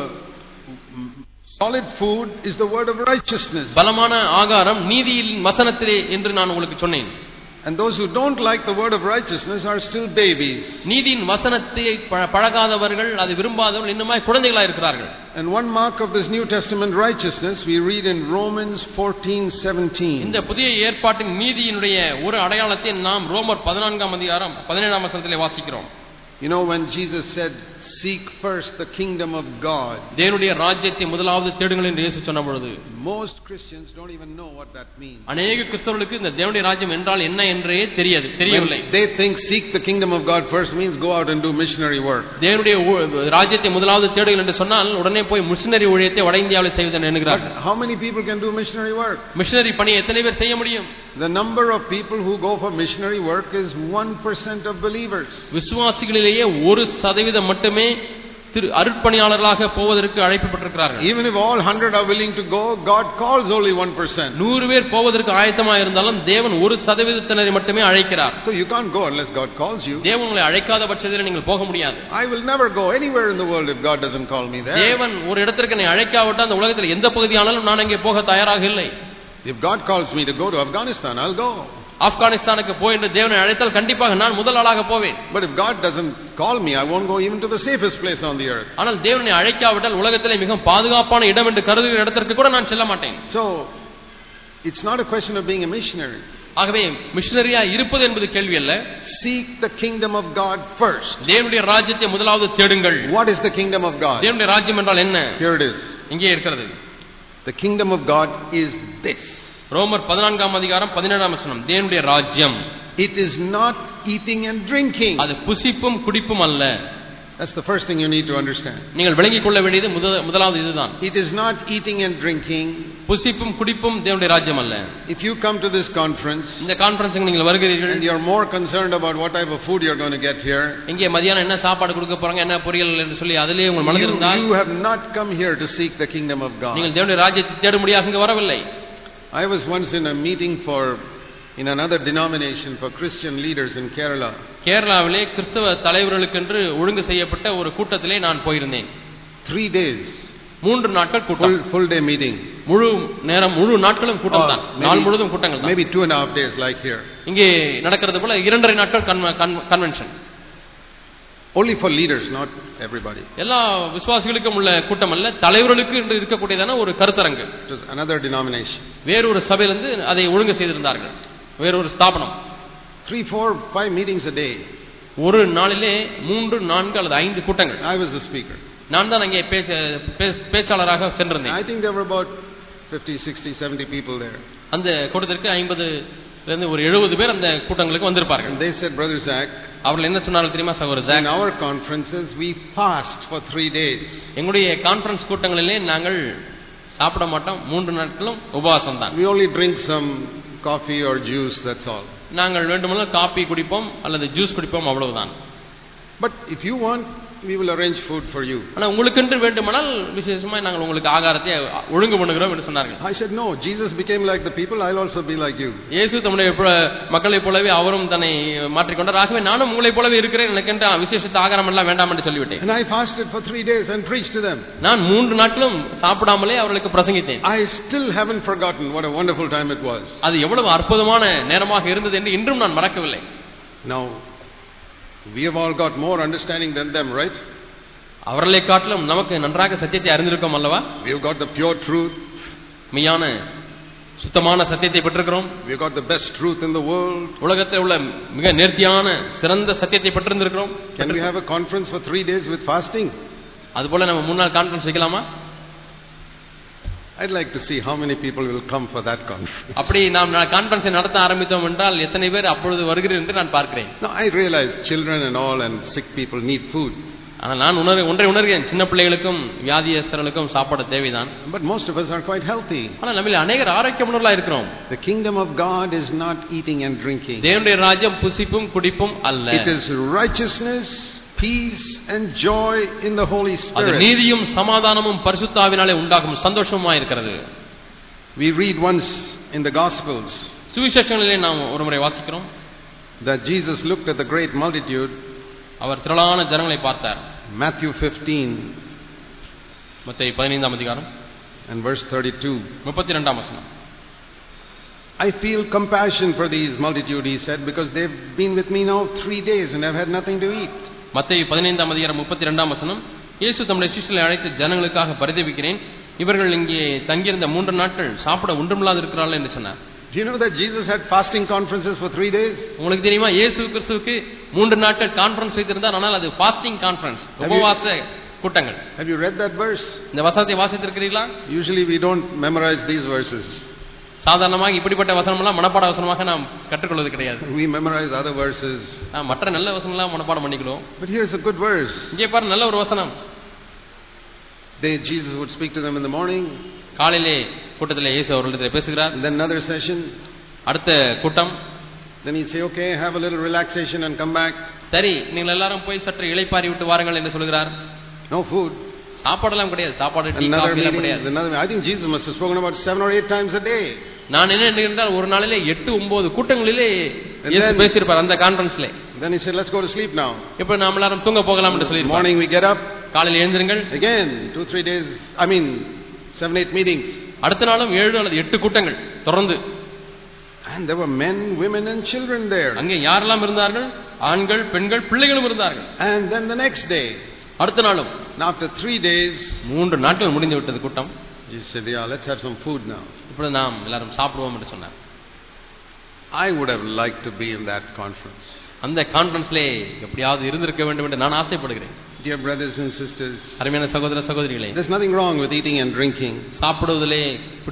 solid food is the word of righteousness. பலமான ஆகாரம் நீதியின் வசனத்திலே என்று நான் உங்களுக்கு சொன்னேன். And those who don't like the word of righteousness are still babies. நீதியின் வசனத்தை பழகாதவர்கள், அதை விரும்பாதவர்கள் இன்னுமாய் குழந்தைகளாய் இருக்கிறார்கள். And one mark of this New Testament righteousness we read in Romans 14:17. இந்த புதிய ஏற்பாட்டின் நீதியினுடைய ஒரு அடையாளத்தை நாம் ரோமர் 14ஆம் அதிகாரம் 17ஆம் வசனத்திலே வாசிக்கிறோம். You know, when Jesus said, "Seek first the kingdom of God," தேவனுடைய ராஜ்யத்தை முதலாவது தேடுங்கள் என்று இயேசு சொன்ன பொழுது, most Christians don't even know what that means. அநேக கிறிஸ்தவர்களுக்கு இந்த தேவனுடைய ராஜ்யம் என்றால் என்ன என்றே தெரியவில்லை. They think seek the kingdom of God first means go out and do missionary work. தேவனுடைய ராஜ்யத்தை முதலாவது தேடுங்கள் என்று சொன்னால் உடனே போய் மிஷனரி ஊழியத்தை வட இந்தியாவில் செய்வதை எண்ணுகிறார்கள். How many people can do missionary work? Missionary பணியை எத்தனை பேர் செய்ய முடியும்? The number of people who go for missionary work is 1% of believers. விசுவாசிகளிலேயே 1% மட்டுமே அருட்பணியாளர்களாக போவதற்கு அழைக்கப்பட்டிருக்கிறார்கள். Even if all 100 are willing to go, God calls only 1%. 100 பேர் போவதற்கு ஆயத்தமாக இருந்தாலும் தேவன் 1%-த்தினரை மட்டுமே அழைக்கிறார். So you can't go unless God calls you. தேவன் உங்களை அழைக்காத பட்சத்தில் நீங்கள் போக முடியாது. I will never go anywhere in the world if God doesn't call me there. தேவன் ஒரு இடத்திற்கு என்னை அழைக்காவிட்டால் அந்த உலகத்தில் எந்த பகுதியானாலும் நான் அங்கே போக தயாராக இல்லை. If God calls me to go to Afghanistan, I'll go. ஆப்கானிஸ்தானுக்கு போய் என்று தேவனை அழைத்தால் கண்டிப்பாக நான் முதல் ஆளாக போவேன். But if God doesn't call me, I won't go even to the safest place on the earth. ஆனால் தேவனை அழைக்காவிட்டால் உலகத்திலே மிகவும் பாதுகாப்பான இடம் என்று கருதுகிற இடத்திற்கு கூட நான் செல்ல மாட்டேன். So it's not a question of being a missionary. ஆகவே மிஷனரியா இருப்பது என்பது கேள்வி அல்ல. Seek the kingdom of God first. தேவனுடைய ராஜ்யத்தை முதலாவது தேடுங்கள். What is the kingdom of God? தேவனுடைய ராஜ்யம் என்றால் என்ன? Here it is. இங்கே இருக்கிறது. The kingdom of God is this. ரோமர் 14ஆம் அதிகாரம் 17ஆம் வசனம். தேவனுடைய ராஜ்யம் it is not eating and drinking. அது புசிப்பும் குடிப்பும் அல்ல. That's the first thing you need to understand. நீங்கள் விளங்கிக் கொள்ள வேண்டியது முதலாவது இதுதான். It is not eating and drinking. புசிப்பும் குடிப்பும் தேவனுடைய ராஜ்யம் அல்ல. If you come to this conference, இந்த கான்ஃபரன்ஸ்க்கு நீங்கள் வருகிறீர்கள், and you are more concerned about what type of food you are going to get here, இங்கே மதியானம் என்ன சாப்பாடு கொடுக்க போறாங்க, என்ன பொரியல் என்று சொல்லி அதிலே உங்கள் மனதில் இருந்தால், you have not come here to seek the kingdom of God. நீங்கள் தேவனுடைய ராஜ்யத்தை தேடும்படியாக இங்கு வரவில்லை. I was once in a meeting in another denomination for Christian leaders in Kerala. கேரளாவிலே கிறிஸ்தவ தலைவர்களுக்கென்று ஒழுங்கு செய்யப்பட்ட ஒரு கூட்டத்திலே நான் போயிருந்தேன். 3 days. 3 நாட்கள் கூட்டம். Full day meeting. முழு நாட்களும் கூட்டம் தான். நாள் முழுவதும் கூட்டங்கள் தான். Maybe 2.5 days like here. இங்கே நடக்கிறது போல 2.5 நாட்கள் convention. Only for leaders, not everybody. எல்லா விசுவாசிகளுக்கும் உள்ள கூட்டம் அல்ல, தலைவர்களுக்கு என்று இருக்கக்கூடியதான ஒரு கருத்தரங்கு. It was another denomination. வேறொரு சபையிலிருந்து அதை ஒழுங்கு செய்திருந்தார்கள். வேறொரு ஸ்தாபனம். 3, 4, 5 meetings a day. ஒரு நாளிலே 3, 4 அல்லது 5 கூட்டங்கள். I was the speaker. நான் தான் அங்கே பேச்சாளராக சென்றிருந்தேன். I think there were about 50, 60, 70 people there. அந்த கூட்டத்திற்கு 50 இருந்து ஒரு 70 பேர் அந்த கூட்டங்களுக்கு வந்திருப்பார்கள். They said, Brother Zach, அவர்கள் என்ன சொன்னார்கள் தெரியுமா சகோதரர் Jack? In our conferences we fast for 3 days. எங்களுடைய கான்ஃபரன்ஸ் கூட்டங்களிலே நாங்கள் சாப்பிட மாட்டோம், 3 நாட்களும் உபவாசம் தான். We only drink some coffee or juice, that's all. நாங்கள் வேண்டுமானால் காபி குடிப்போம் அல்லது ஜூஸ் குடிப்போம், அவ்வளவுதான். But if you want, we will arrange food for you. ஆனா உங்களுக்கு வேண்டுமானால் விசேஷமாய் நாங்கள் உங்களுக்கு ஆகாரத்தை ஒழுங்கு பண்ணுகிறோம் என்று சொன்னார்கள். I said, no, Jesus became like the people, I'll also be like you. இயேசு தம்முடைய மக்களைப் போலவே அவரும் தன்னை மாற்றிக்கொண்டார். ஆகவே நானும் உங்களைப் போலவே இருக்கிறேன், எனக்கு விசேஷத்த ஆகாரம் எல்லாம் வேண்டாம் என்று சொல்லிவிட்டேன். And I fasted for 3 days and preached to them. நான் 3 நாட்களும் சாப்பிடாமலே அவர்களுக்கு பிரசங்கித்தேன். I still haven't forgotten what a wonderful time it was. அது எவ்வளவு அற்புதமான நேரமாக இருந்தது என்று இன்றும் நான் மறக்கவில்லை. Now we have all got more understanding than them, right? அவர்களை காட்டிலும் நமக்கு நன்றாக சத்தியத்தை அறிந்திருக்கோம் அல்லவா? We have got the pure truth. மெய்யான சுத்தமான சத்தியத்தை பெற்றிருக்கிறோம். We have got the best truth in the world. உலகத்தில் உள்ள மிக நேர்த்தியான சிறந்த சத்தியத்தை பெற்றிருக்கிறோம். Can we have a conference for 3 days with fasting? அதுபோல நம்ம 3 நாள் கான்ஃபரன்ஸ் வைக்கலாமா? I'd like to see how many people will come for that conference. அப்படி நாம் கான்ஃபரன்ஸ் நடத்த ஆரம்பித்தோம் என்றால் எத்தனை பேர் அப்பொழுது வருகிறீர்கள் என்று நான் பார்க்கிறேன். Now I realize children and all and sick people need food. ஆனால் நான் ஒன்றை உணர்கிறேன், சின்ன பிள்ளைகளுக்கும் வியாதியஸ்தர்களுக்கும் சாப்பாடு தேவைதான். But most of us are quite healthy. ஆனால் நம்மில் அநேகர் ஆரோக்கியமுள்ளவர்களாக இருக்கிறோம். The kingdom of God is not eating and drinking. தேவனுடைய ராஜ்யம் புசிப்பும் குடிப்பும் அல்ல. It is righteousness, peace and joy in the Holy Spirit. அது நீதியும் சமாதானமும் பரிசுத்த ஆவியினாலே உண்டாகும் சந்தோஷமாய் இருக்கிறது. We read once in the Gospels. சுவிசேஷங்களிலே நாம் ஒருமுறை வாசிக்கிறோம் that Jesus looked at the great multitude. அவர் திரளான ஜனங்களை பார்த்தார். Matthew 15 மத்தேயு 15ஆம் அதிகாரம் and verse 32. 32ஆம் வசனம். I feel compassion for these multitude, he said, because they've been with me now 3 days and I've had nothing to eat. மத்தேயு 15ஆம் அதிகாரம் 32ஆம் வசனம். இயேசு தம்முடைய சீஷர்களை அழைத்து ஜனங்களுக்காக பரிதபிக்கிறேன், இவர்கள் இங்கே தங்கியிருந்த 3 நாட்கள் சாப்பிட ஒன்றுமில்லாது இருக்கிறார்கள் என்று சொன்னார். Do you know that Jesus had fasting conferences for 3 days? உங்களுக்கு தெரியுமா இயேசு கிறிஸ்துவுக்கு 3 நாட்கள் கான்ஃபரன்ஸ் வைத்திருந்தார், ஆனால் அது ஃபாஸ்டிங் கான்ஃபரன்ஸ், உபவாச கூட்டங்கள். Have you read that verse? இந்த வசனத்தை வாசித்திருக்கிறீர்களா? Usually we don't memorize these verses. சாதாரணமாக இப்படிப்பட்ட வசனம் எல்லாம் மனப்பாட வசனமாக நாம் கற்றுக்கொள்வது கிடையாது. We memorize other verses. நாம் மற்ற நல்ல வசனம் எல்லாம் மனப்பாடம் பண்ணிக்கிறோம். But here's a good verse. இங்கே பாரு நல்ல ஒரு வசனம். Jesus would speak to them in the morning. காலையிலே கூட்டத்திலே இயேசு அவர்களிடத்தில் பேசுகிறார். Then another session. அடுத்த கூட்டம். Then he'd say, okay, have a little relaxation and come back. சரி, நீங்கள் எல்லாரும் போய் சற்று இளைப்பாறி விட்டு வாருங்கள் என்று சொல்கிறார். No food. சாப்பாடெல்லாம் கிடையாது. சாப்பாடு டீ காபி எல்லாம் கிடையாது. I think Jesus must have spoken about 7 or 8 times a day. நான் என்ன நினைக்கிறேன், ஒரு நாளிலே 8-9 கூட்டங்களிலே இயேசு பேசியிருப்பார் அந்த கான்ஃபரன்ஸ்ல. Then he said, let's go to sleep now. இப்போ நாம் எல்லாரும் தூங்க போகலாம் என்று சொல்லியிருப்பார். Morning we get up. காலையில் எழுந்திருங்கள். Again 2-3 days, 7-8 meetings. அடுத்த நாளும் 7 அல்லது 8 கூட்டங்கள் தொடர்ந்து. And there were men, women and children there. அங்கே யாரெல்லாம் இருந்தார்கள்? ஆண்கள், பெண்கள், பிள்ளைகளும் இருந்தார்கள். And then the next day. அடுத்த நாளும். After 3 days. 3 நாட்கள் முடிந்து விட்டது கூட்டம். Jesus said, yeah, let's have some food now. இப்பொழுது நாம் எல்லாரும் சாப்பிடுவோம் என்று சொன்னார். I would have liked to be in that conference. அந்த கான்ஃபரன்ஸ்லே எப்படியாவது இருந்திருக்க வேண்டும் என்று நான் ஆசைப்படுகிறேன். Dear brothers and sisters, அருமையான சகோதர சகோதரிகளே, there's nothing wrong with eating and drinking. சாப்பிடுவதிலே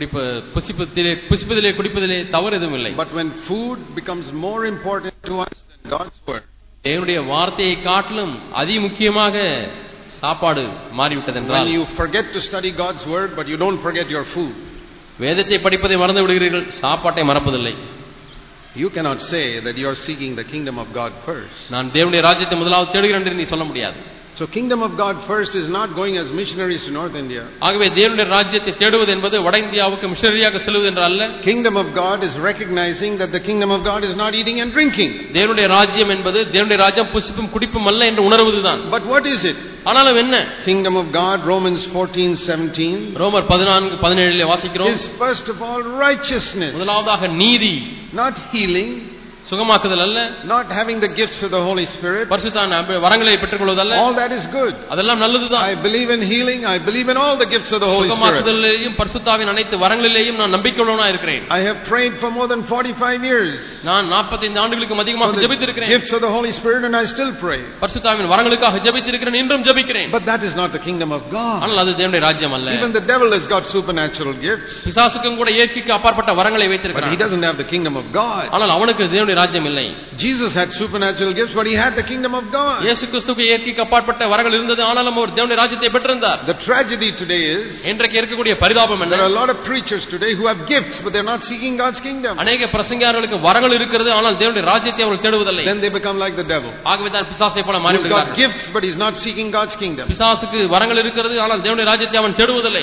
புசிப்பதிலே குடிப்பதிலே தவறு எதுவும் இல்லை. But when food becomes more important to us than God's word, தேவனுடைய வார்த்தையை காட்டிலும் அதி முக்கியமாக சாப்பாடு மாறிவிட்டது என்றால், when you forget to study God's word but you don't forget your food, வேதத்தை படிப்பதை மறந்து விடுகிறீர்கள், சாப்பாட்டை மறப்பதில்லை. You cannot say that you are seeking the kingdom of God first. நான் தேவனுடைய ராஜ்யத்தை முதலாவது தேடுகிறேன் என்று நீ சொல்ல முடியாது. So kingdom of God first is not going as missionaries to North India. ஆகவே தேவனுடைய ராஜ்யத்தை தேடுவது என்பது வட இந்தியாவுக்கு மிஷனரியாக செல்வது என்று அல்ல. Kingdom of God is recognizing that the kingdom of God is not eating and drinking. தேவனுடைய ராஜ்யம் என்பது தேவனுடைய ராஜ்யம் புசிப்பும் குடிப்பும் அல்ல என்று உணர்வதுதான். But what is it? ஆனாலும் என்ன? Kingdom of God, Romans 14:17. ரோமர் 14:17 வாசிக்கிறோம். Is first of all righteousness. முதலாவதாக நீதி, not healing, சுகமாக்குதல் அல்ல, not having the gifts of the Holy Spirit. பரிசுத்த வரங்களை பெற்றுக்கொள்வது அல்ல. All that is good. அதெல்லாம் நல்லதுதான். I believe in healing, I believe in all the gifts of the Holy Spirit. சுகமாக்குதலிலேயும் பரிசுத்தாவின் அனைத்து வரங்களிலேயும் நான் நம்பிக்கையுள்ளவனாய் இருக்கிறேன். I have prayed for more than 45 years. நான் 45 ஆண்டுகளுக்கு அதிகமாக ஜெபித்திருக்கிறேன். Gifts of the Holy Spirit, and I still pray. பரிசுத்தாவின் வரங்களுக்காக ஜெபித்திருக்கிறேன், இன்றும் ஜெபிக்கிறேன். But that is not the kingdom of God. ஆனால் அது தேவனுடைய ராஜ்யம் அல்ல. Even the devil has got supernatural gifts. பிசாசுக்கும் கூட இயற்கைக்கு அப்பாற்பட்ட வரங்களை வைத்திருக்கிறான். But he doesn't have the kingdom of God. ஆனால் அவனுக்கு தேவனுடைய ராஜ்யம் இல்லை. Jesus had supernatural gifts, but he had the kingdom of God. இயேசு கிறிஸ்துவுக்கு இயற்கைக்கு அப்பாற்பட்ட வரங்கள் இருந்தது, ஆனாலும் அவர் தேவனுடைய ராஜ்யத்தை பெற்றிருந்தார். The tragedy today is, இன்றைக்கு இருக்கக்கூடிய பரிதாபம் என்ன? there are a lot of preachers today who have gifts, but they're not seeking God's kingdom. அநேக பிரசங்கியார்களுக்கு வரங்கள் இருக்கிறது, ஆனால் தேவனுடைய ராஜ்யத்தை அவர்கள் தேடுவதில்லை. Then they become like the devil. ஆகவே தான் பிசாசை போல மாறி He's got gifts, but he's not seeking God's kingdom. பிசாசுக்கு வரங்கள் இருக்கிறது, ஆனால் தேவனுடைய ராஜ்யத்தை அவன் தேடுவதில்லை.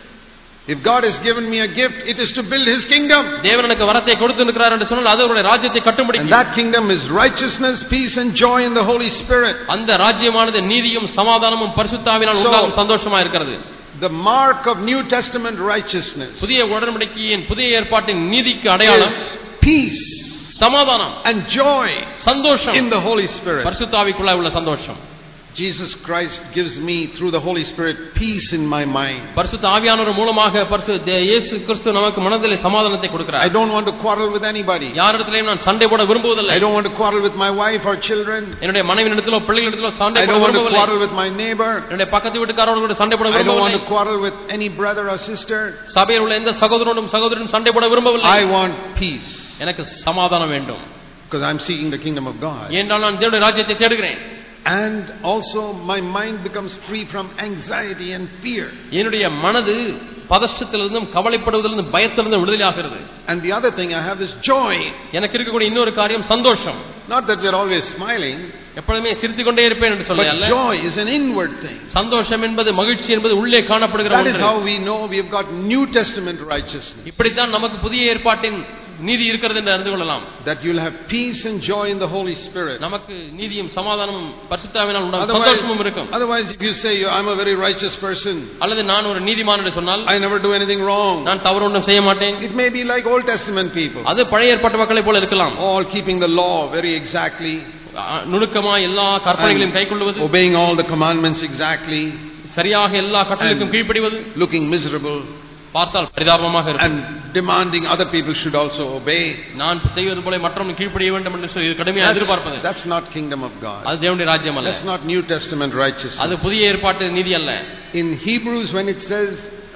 If God has given me a gift, it is to build his kingdom. தேவன் எனக்கு வரத்தை கொடுத்திருக்கிறார் என்று சொன்னால் அது அவருடைய ராஜ்யத்தை கட்டும்படிக்கு. And that kingdom is righteousness, peace and joy in the Holy Spirit. அந்த ராஜ்யமானது நீதியும் சமாதானமும் பரிசுத்தாவினால் உண்டாகும் சந்தோஷமா இருக்கிறது. The mark of New Testament righteousness, புதிய உடன்படிக்கையின் புதிய ஏற்பாட்டின் நீதிக்கு அடையாளம் peace, சமாதானம் and joy, சந்தோஷம் in the Holy Spirit. பரிசுத்தாவிக்குள்ளாய் உள்ள சந்தோஷம். Jesus Christ gives me through the Holy Spirit peace in my mind. பரிசுத்த ஆவியானவர் மூலமாக இயேசு கிறிஸ்து நமக்கு மனதிலே சமாதானத்தை கொடுக்கிறார். I don't want to quarrel with anybody. யாரிடத்திலேயும் நான் சண்டை போட விரும்புவதில்லை. I don't want to quarrel with my wife or children. என்னுடைய மனைவியிடத்திலோ பிள்ளைகளிடத்திலோ சண்டை போட விரும்பவில்லை. I don't want to விரும்பவில்லை. quarrel with my neighbor. என்னுடைய பக்கத்து வீட்டுக்காரரோடு சண்டை போட விரும்பவில்லை. I don't want to quarrel with any brother or sister. சபையில் உள்ள எந்த சகோதரனும் சகோதரனும் சண்டை போட விரும்பவில்லை. I want peace. எனக்கு சமாதானம் வேண்டும். Because I'm seeking the kingdom of God. ஏனென்றால் நான் தேவனுடைய ராஜ்யத்தை தேடுகிறேன். And also my mind becomes free from anxiety and fear. என்னுடைய மனது பதஷ்டத்திலிருந்தும் கவலைப்படுவதிலிருந்தும் பயத்திலிருந்தும் விடுதலையாகிறது. And the other thing I have is joy. எனக்கு இருக்கக்கூடிய இன்னொரு காரியம் சந்தோஷம். Not that we are always smiling. எப்பொழுதுமே சிரித்துக்கொண்டே இருப்பேன் என்று சொல்ல அல்ல. But joy is an inward thing. சந்தோஷம் என்பது மகிழ்ச்சி என்பது உள்ளே காணப்படுகிற ஒன்று. That is how we know we have got New Testament righteousness. இப்படித்தான் நமக்கு புதிய ஏற்பாட்டின் நீதி இருக்கிறது என்று அறிந்து கொள்ளலாம். That you'll have peace and joy in the Holy Spirit. நமக்கு நீதியும் சமாதானமும் பரிசுத்தாவினால் உண்டாகும் சந்தோஷமும் இருக்கும். Otherwise if you say I'm a very righteous person, அல்லது நான் ஒரு நீதிமான் என்று சொன்னால் I never do anything wrong, நான் தவறு ஒன்றும் செய்ய மாட்டேன், it may be like Old Testament people. அது பழைய ஏற்பாட்டு மக்களை போல இருக்கலாம். All keeping the law very exactly, நுணுக்கமாக எல்லா கற்பனைகளையும் கைக்கொள்வது, obeying all the commandments exactly, சரியாக எல்லா கட்டளைகளுக்கும் கீழ்ப்படிவது, looking miserable, பார்த்தால் பரிதாபமாக இருக்கும், and demanding other people should also obey. நான் செய்வது போல மற்றவர்கள் கீழ்ப்படிய வேண்டும் என்று சொல்லி கடுமையாக எதிர்பார்ப்பது. That's not kingdom of God. அது தேவனுடைய ராஜ்யம் அல்ல. That's not New Testament righteousness. அது புதிய ஏற்பாட்டு நீதி அல்ல. In Hebrews when it says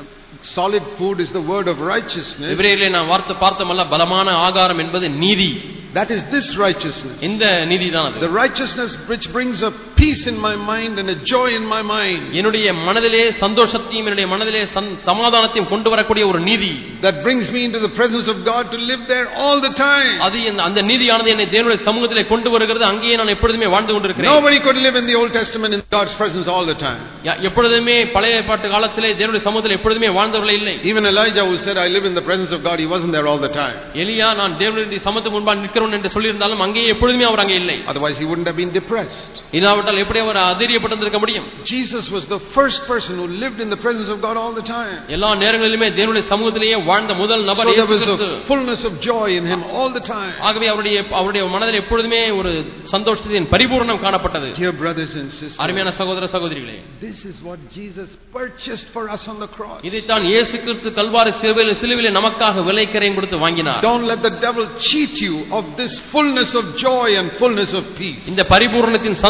solid food is the word of righteousness, எபிரேயரிலே நாம் பார்த்தோமல்ல, பலமான ஆகாரம் என்பது நீதி. That is this righteousness. இந்த நீதிதான் அது. The righteousness which brings a peace in my mind and a joy in my mind. என்னுடைய மனதிலே சந்தோஷத்தையும் என்னுடைய மனதிலே சமாதானத்தையும் கொண்டு வரக்கூடிய ஒரு நீதி. That brings me into the presence of God to live there all the time. அது அந்த நீதியானது என்னை தேவனுடைய சமூகத்திலே கொண்டு வருகிறது. அங்கேயே நான் எப்பொழுதுமே வாழ்ந்து கொண்டிருக்கிறேன். Nobody could live in the Old Testament in God's presence all the time. எப்பொழுதுமே பழைய ஏற்பாட்டு காலத்திலே தேவனுடைய சமூகத்திலே எப்பொழுதுமே வாழ்ந்தவர்களே இல்லை. Even Elijah who said I live in the presence of God, he wasn't there all the time. எலியா நான் தேவனுடைய சமூகத்துக்கு முன்பாக நிற்கிறேன் என்று சொல்லியிருந்தாலும் அங்கே எப்பொழுதுமே அவர் அங்கே இல்லை. Otherwise he wouldn't have been depressed. இல்லாவிட்டால் எப்படி அவர் அதிரியப்பட்டிருக்க முடியும்? Jesus was the first person who lived in the presence of God all the time. எல்லா நேரங்களிலுமே தேவனுடைய சமூகத்திலேயே வாழ்ந்த முதல் நபர் இயேசு கிறிஸ்து. So there was a fullness of joy in him all the time. ஆகவே அவருடைய மனதில் எப்பொழுதுமே ஒரு சந்தோஷத்தின் பரிபூரணம் காணப்பட்டது. Dear brothers and sisters, அருமையான சகோதர சகோதரிகளே, this is what Jesus purchased for us on the cross. இதைத்தான் இயேசு கிறிஸ்து கல்வாரி சிலுவையிலே நமக்காக விலைக்கரையும் கொடுத்து வாங்கினார். Don't let the devil cheat you of this fullness of joy and fullness of peace. இந்த பரிபூரணத்தின் சந்தோஷம்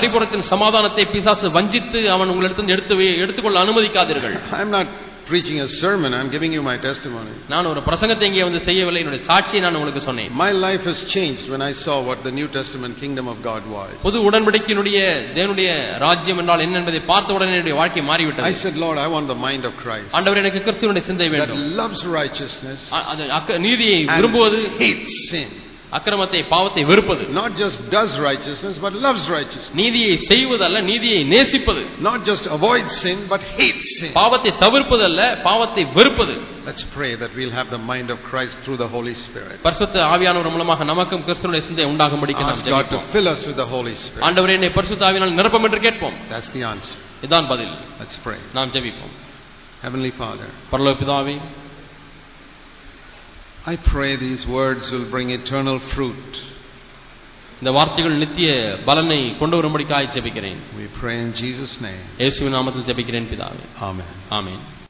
பரிபூரணத்தின் சமாதானத்தை பிசாசு வஞ்சித்து அவன் உங்களிடத்தில் எடுத்துக்கொள்ள அனுமதிக்காதீர்கள். I am not preaching a sermon, I am giving you my testimony. நான் ஒரு பிரசங்கத்தை இங்கே வந்து செய்யவில்லை, என்னுடைய சாட்சியை நான் உங்களுக்கு சொன்னேன். My life has changed when I saw what the New Testament kingdom of God was. புது உடன்படிக்கையினுடைய தேவனுடைய ராஜ்யம் என்றால் என்ன என்பதை பார்த்த உடனே என்னுடைய வாழ்க்கை மாறிவிட்டது. I said, Lord, I want the mind of Christ. ஆண்டவரே, எனக்கு கிறிஸ்துவினுடைய சிந்தை வேண்டும். That loves righteousness, நீதியை விரும்புவது, hates sin. அக்கிரமத்தை பாவத்தை வெறுப்பது. Not just does righteousness but loves righteousness. நீதியை செய்வதல்ல, நீதியை நேசிப்பது. Not just avoid sin but hates sin. பாவத்தை தவிர்ப்பதல்ல, பாவத்தை வெறுப்பது. Let's pray that we'll have the mind of Christ through the Holy Spirit. பரிசுத்த ஆவியானவர் மூலமாக நமக்கும் கிறிஸ்துவினுடைய சிந்தை உண்டாகும்படிக்கு நாம் Ask God to ஜெபிப்போம். fill us with the Holy Spirit. ஆண்டவரே, என்னை பரிசுத்த ஆவியினால் நிரப்பும் என்று கேட்போம். That's the answer. இதான் பதில். Let's pray. நாம் ஜெபிப்போம். Heavenly Father, பரலோக பிதாவே, I pray these words will bring eternal fruit. இந்த வார்த்தைகள் நித்திய பலனை கொண்டு வரும்படிக்காய் ஜெபிக்கிறேன். We pray in Jesus' name. இயேசுவின் நாமத்தில் ஜெபிக்கிறேன் பிதாவே. Amen. ஆமென்.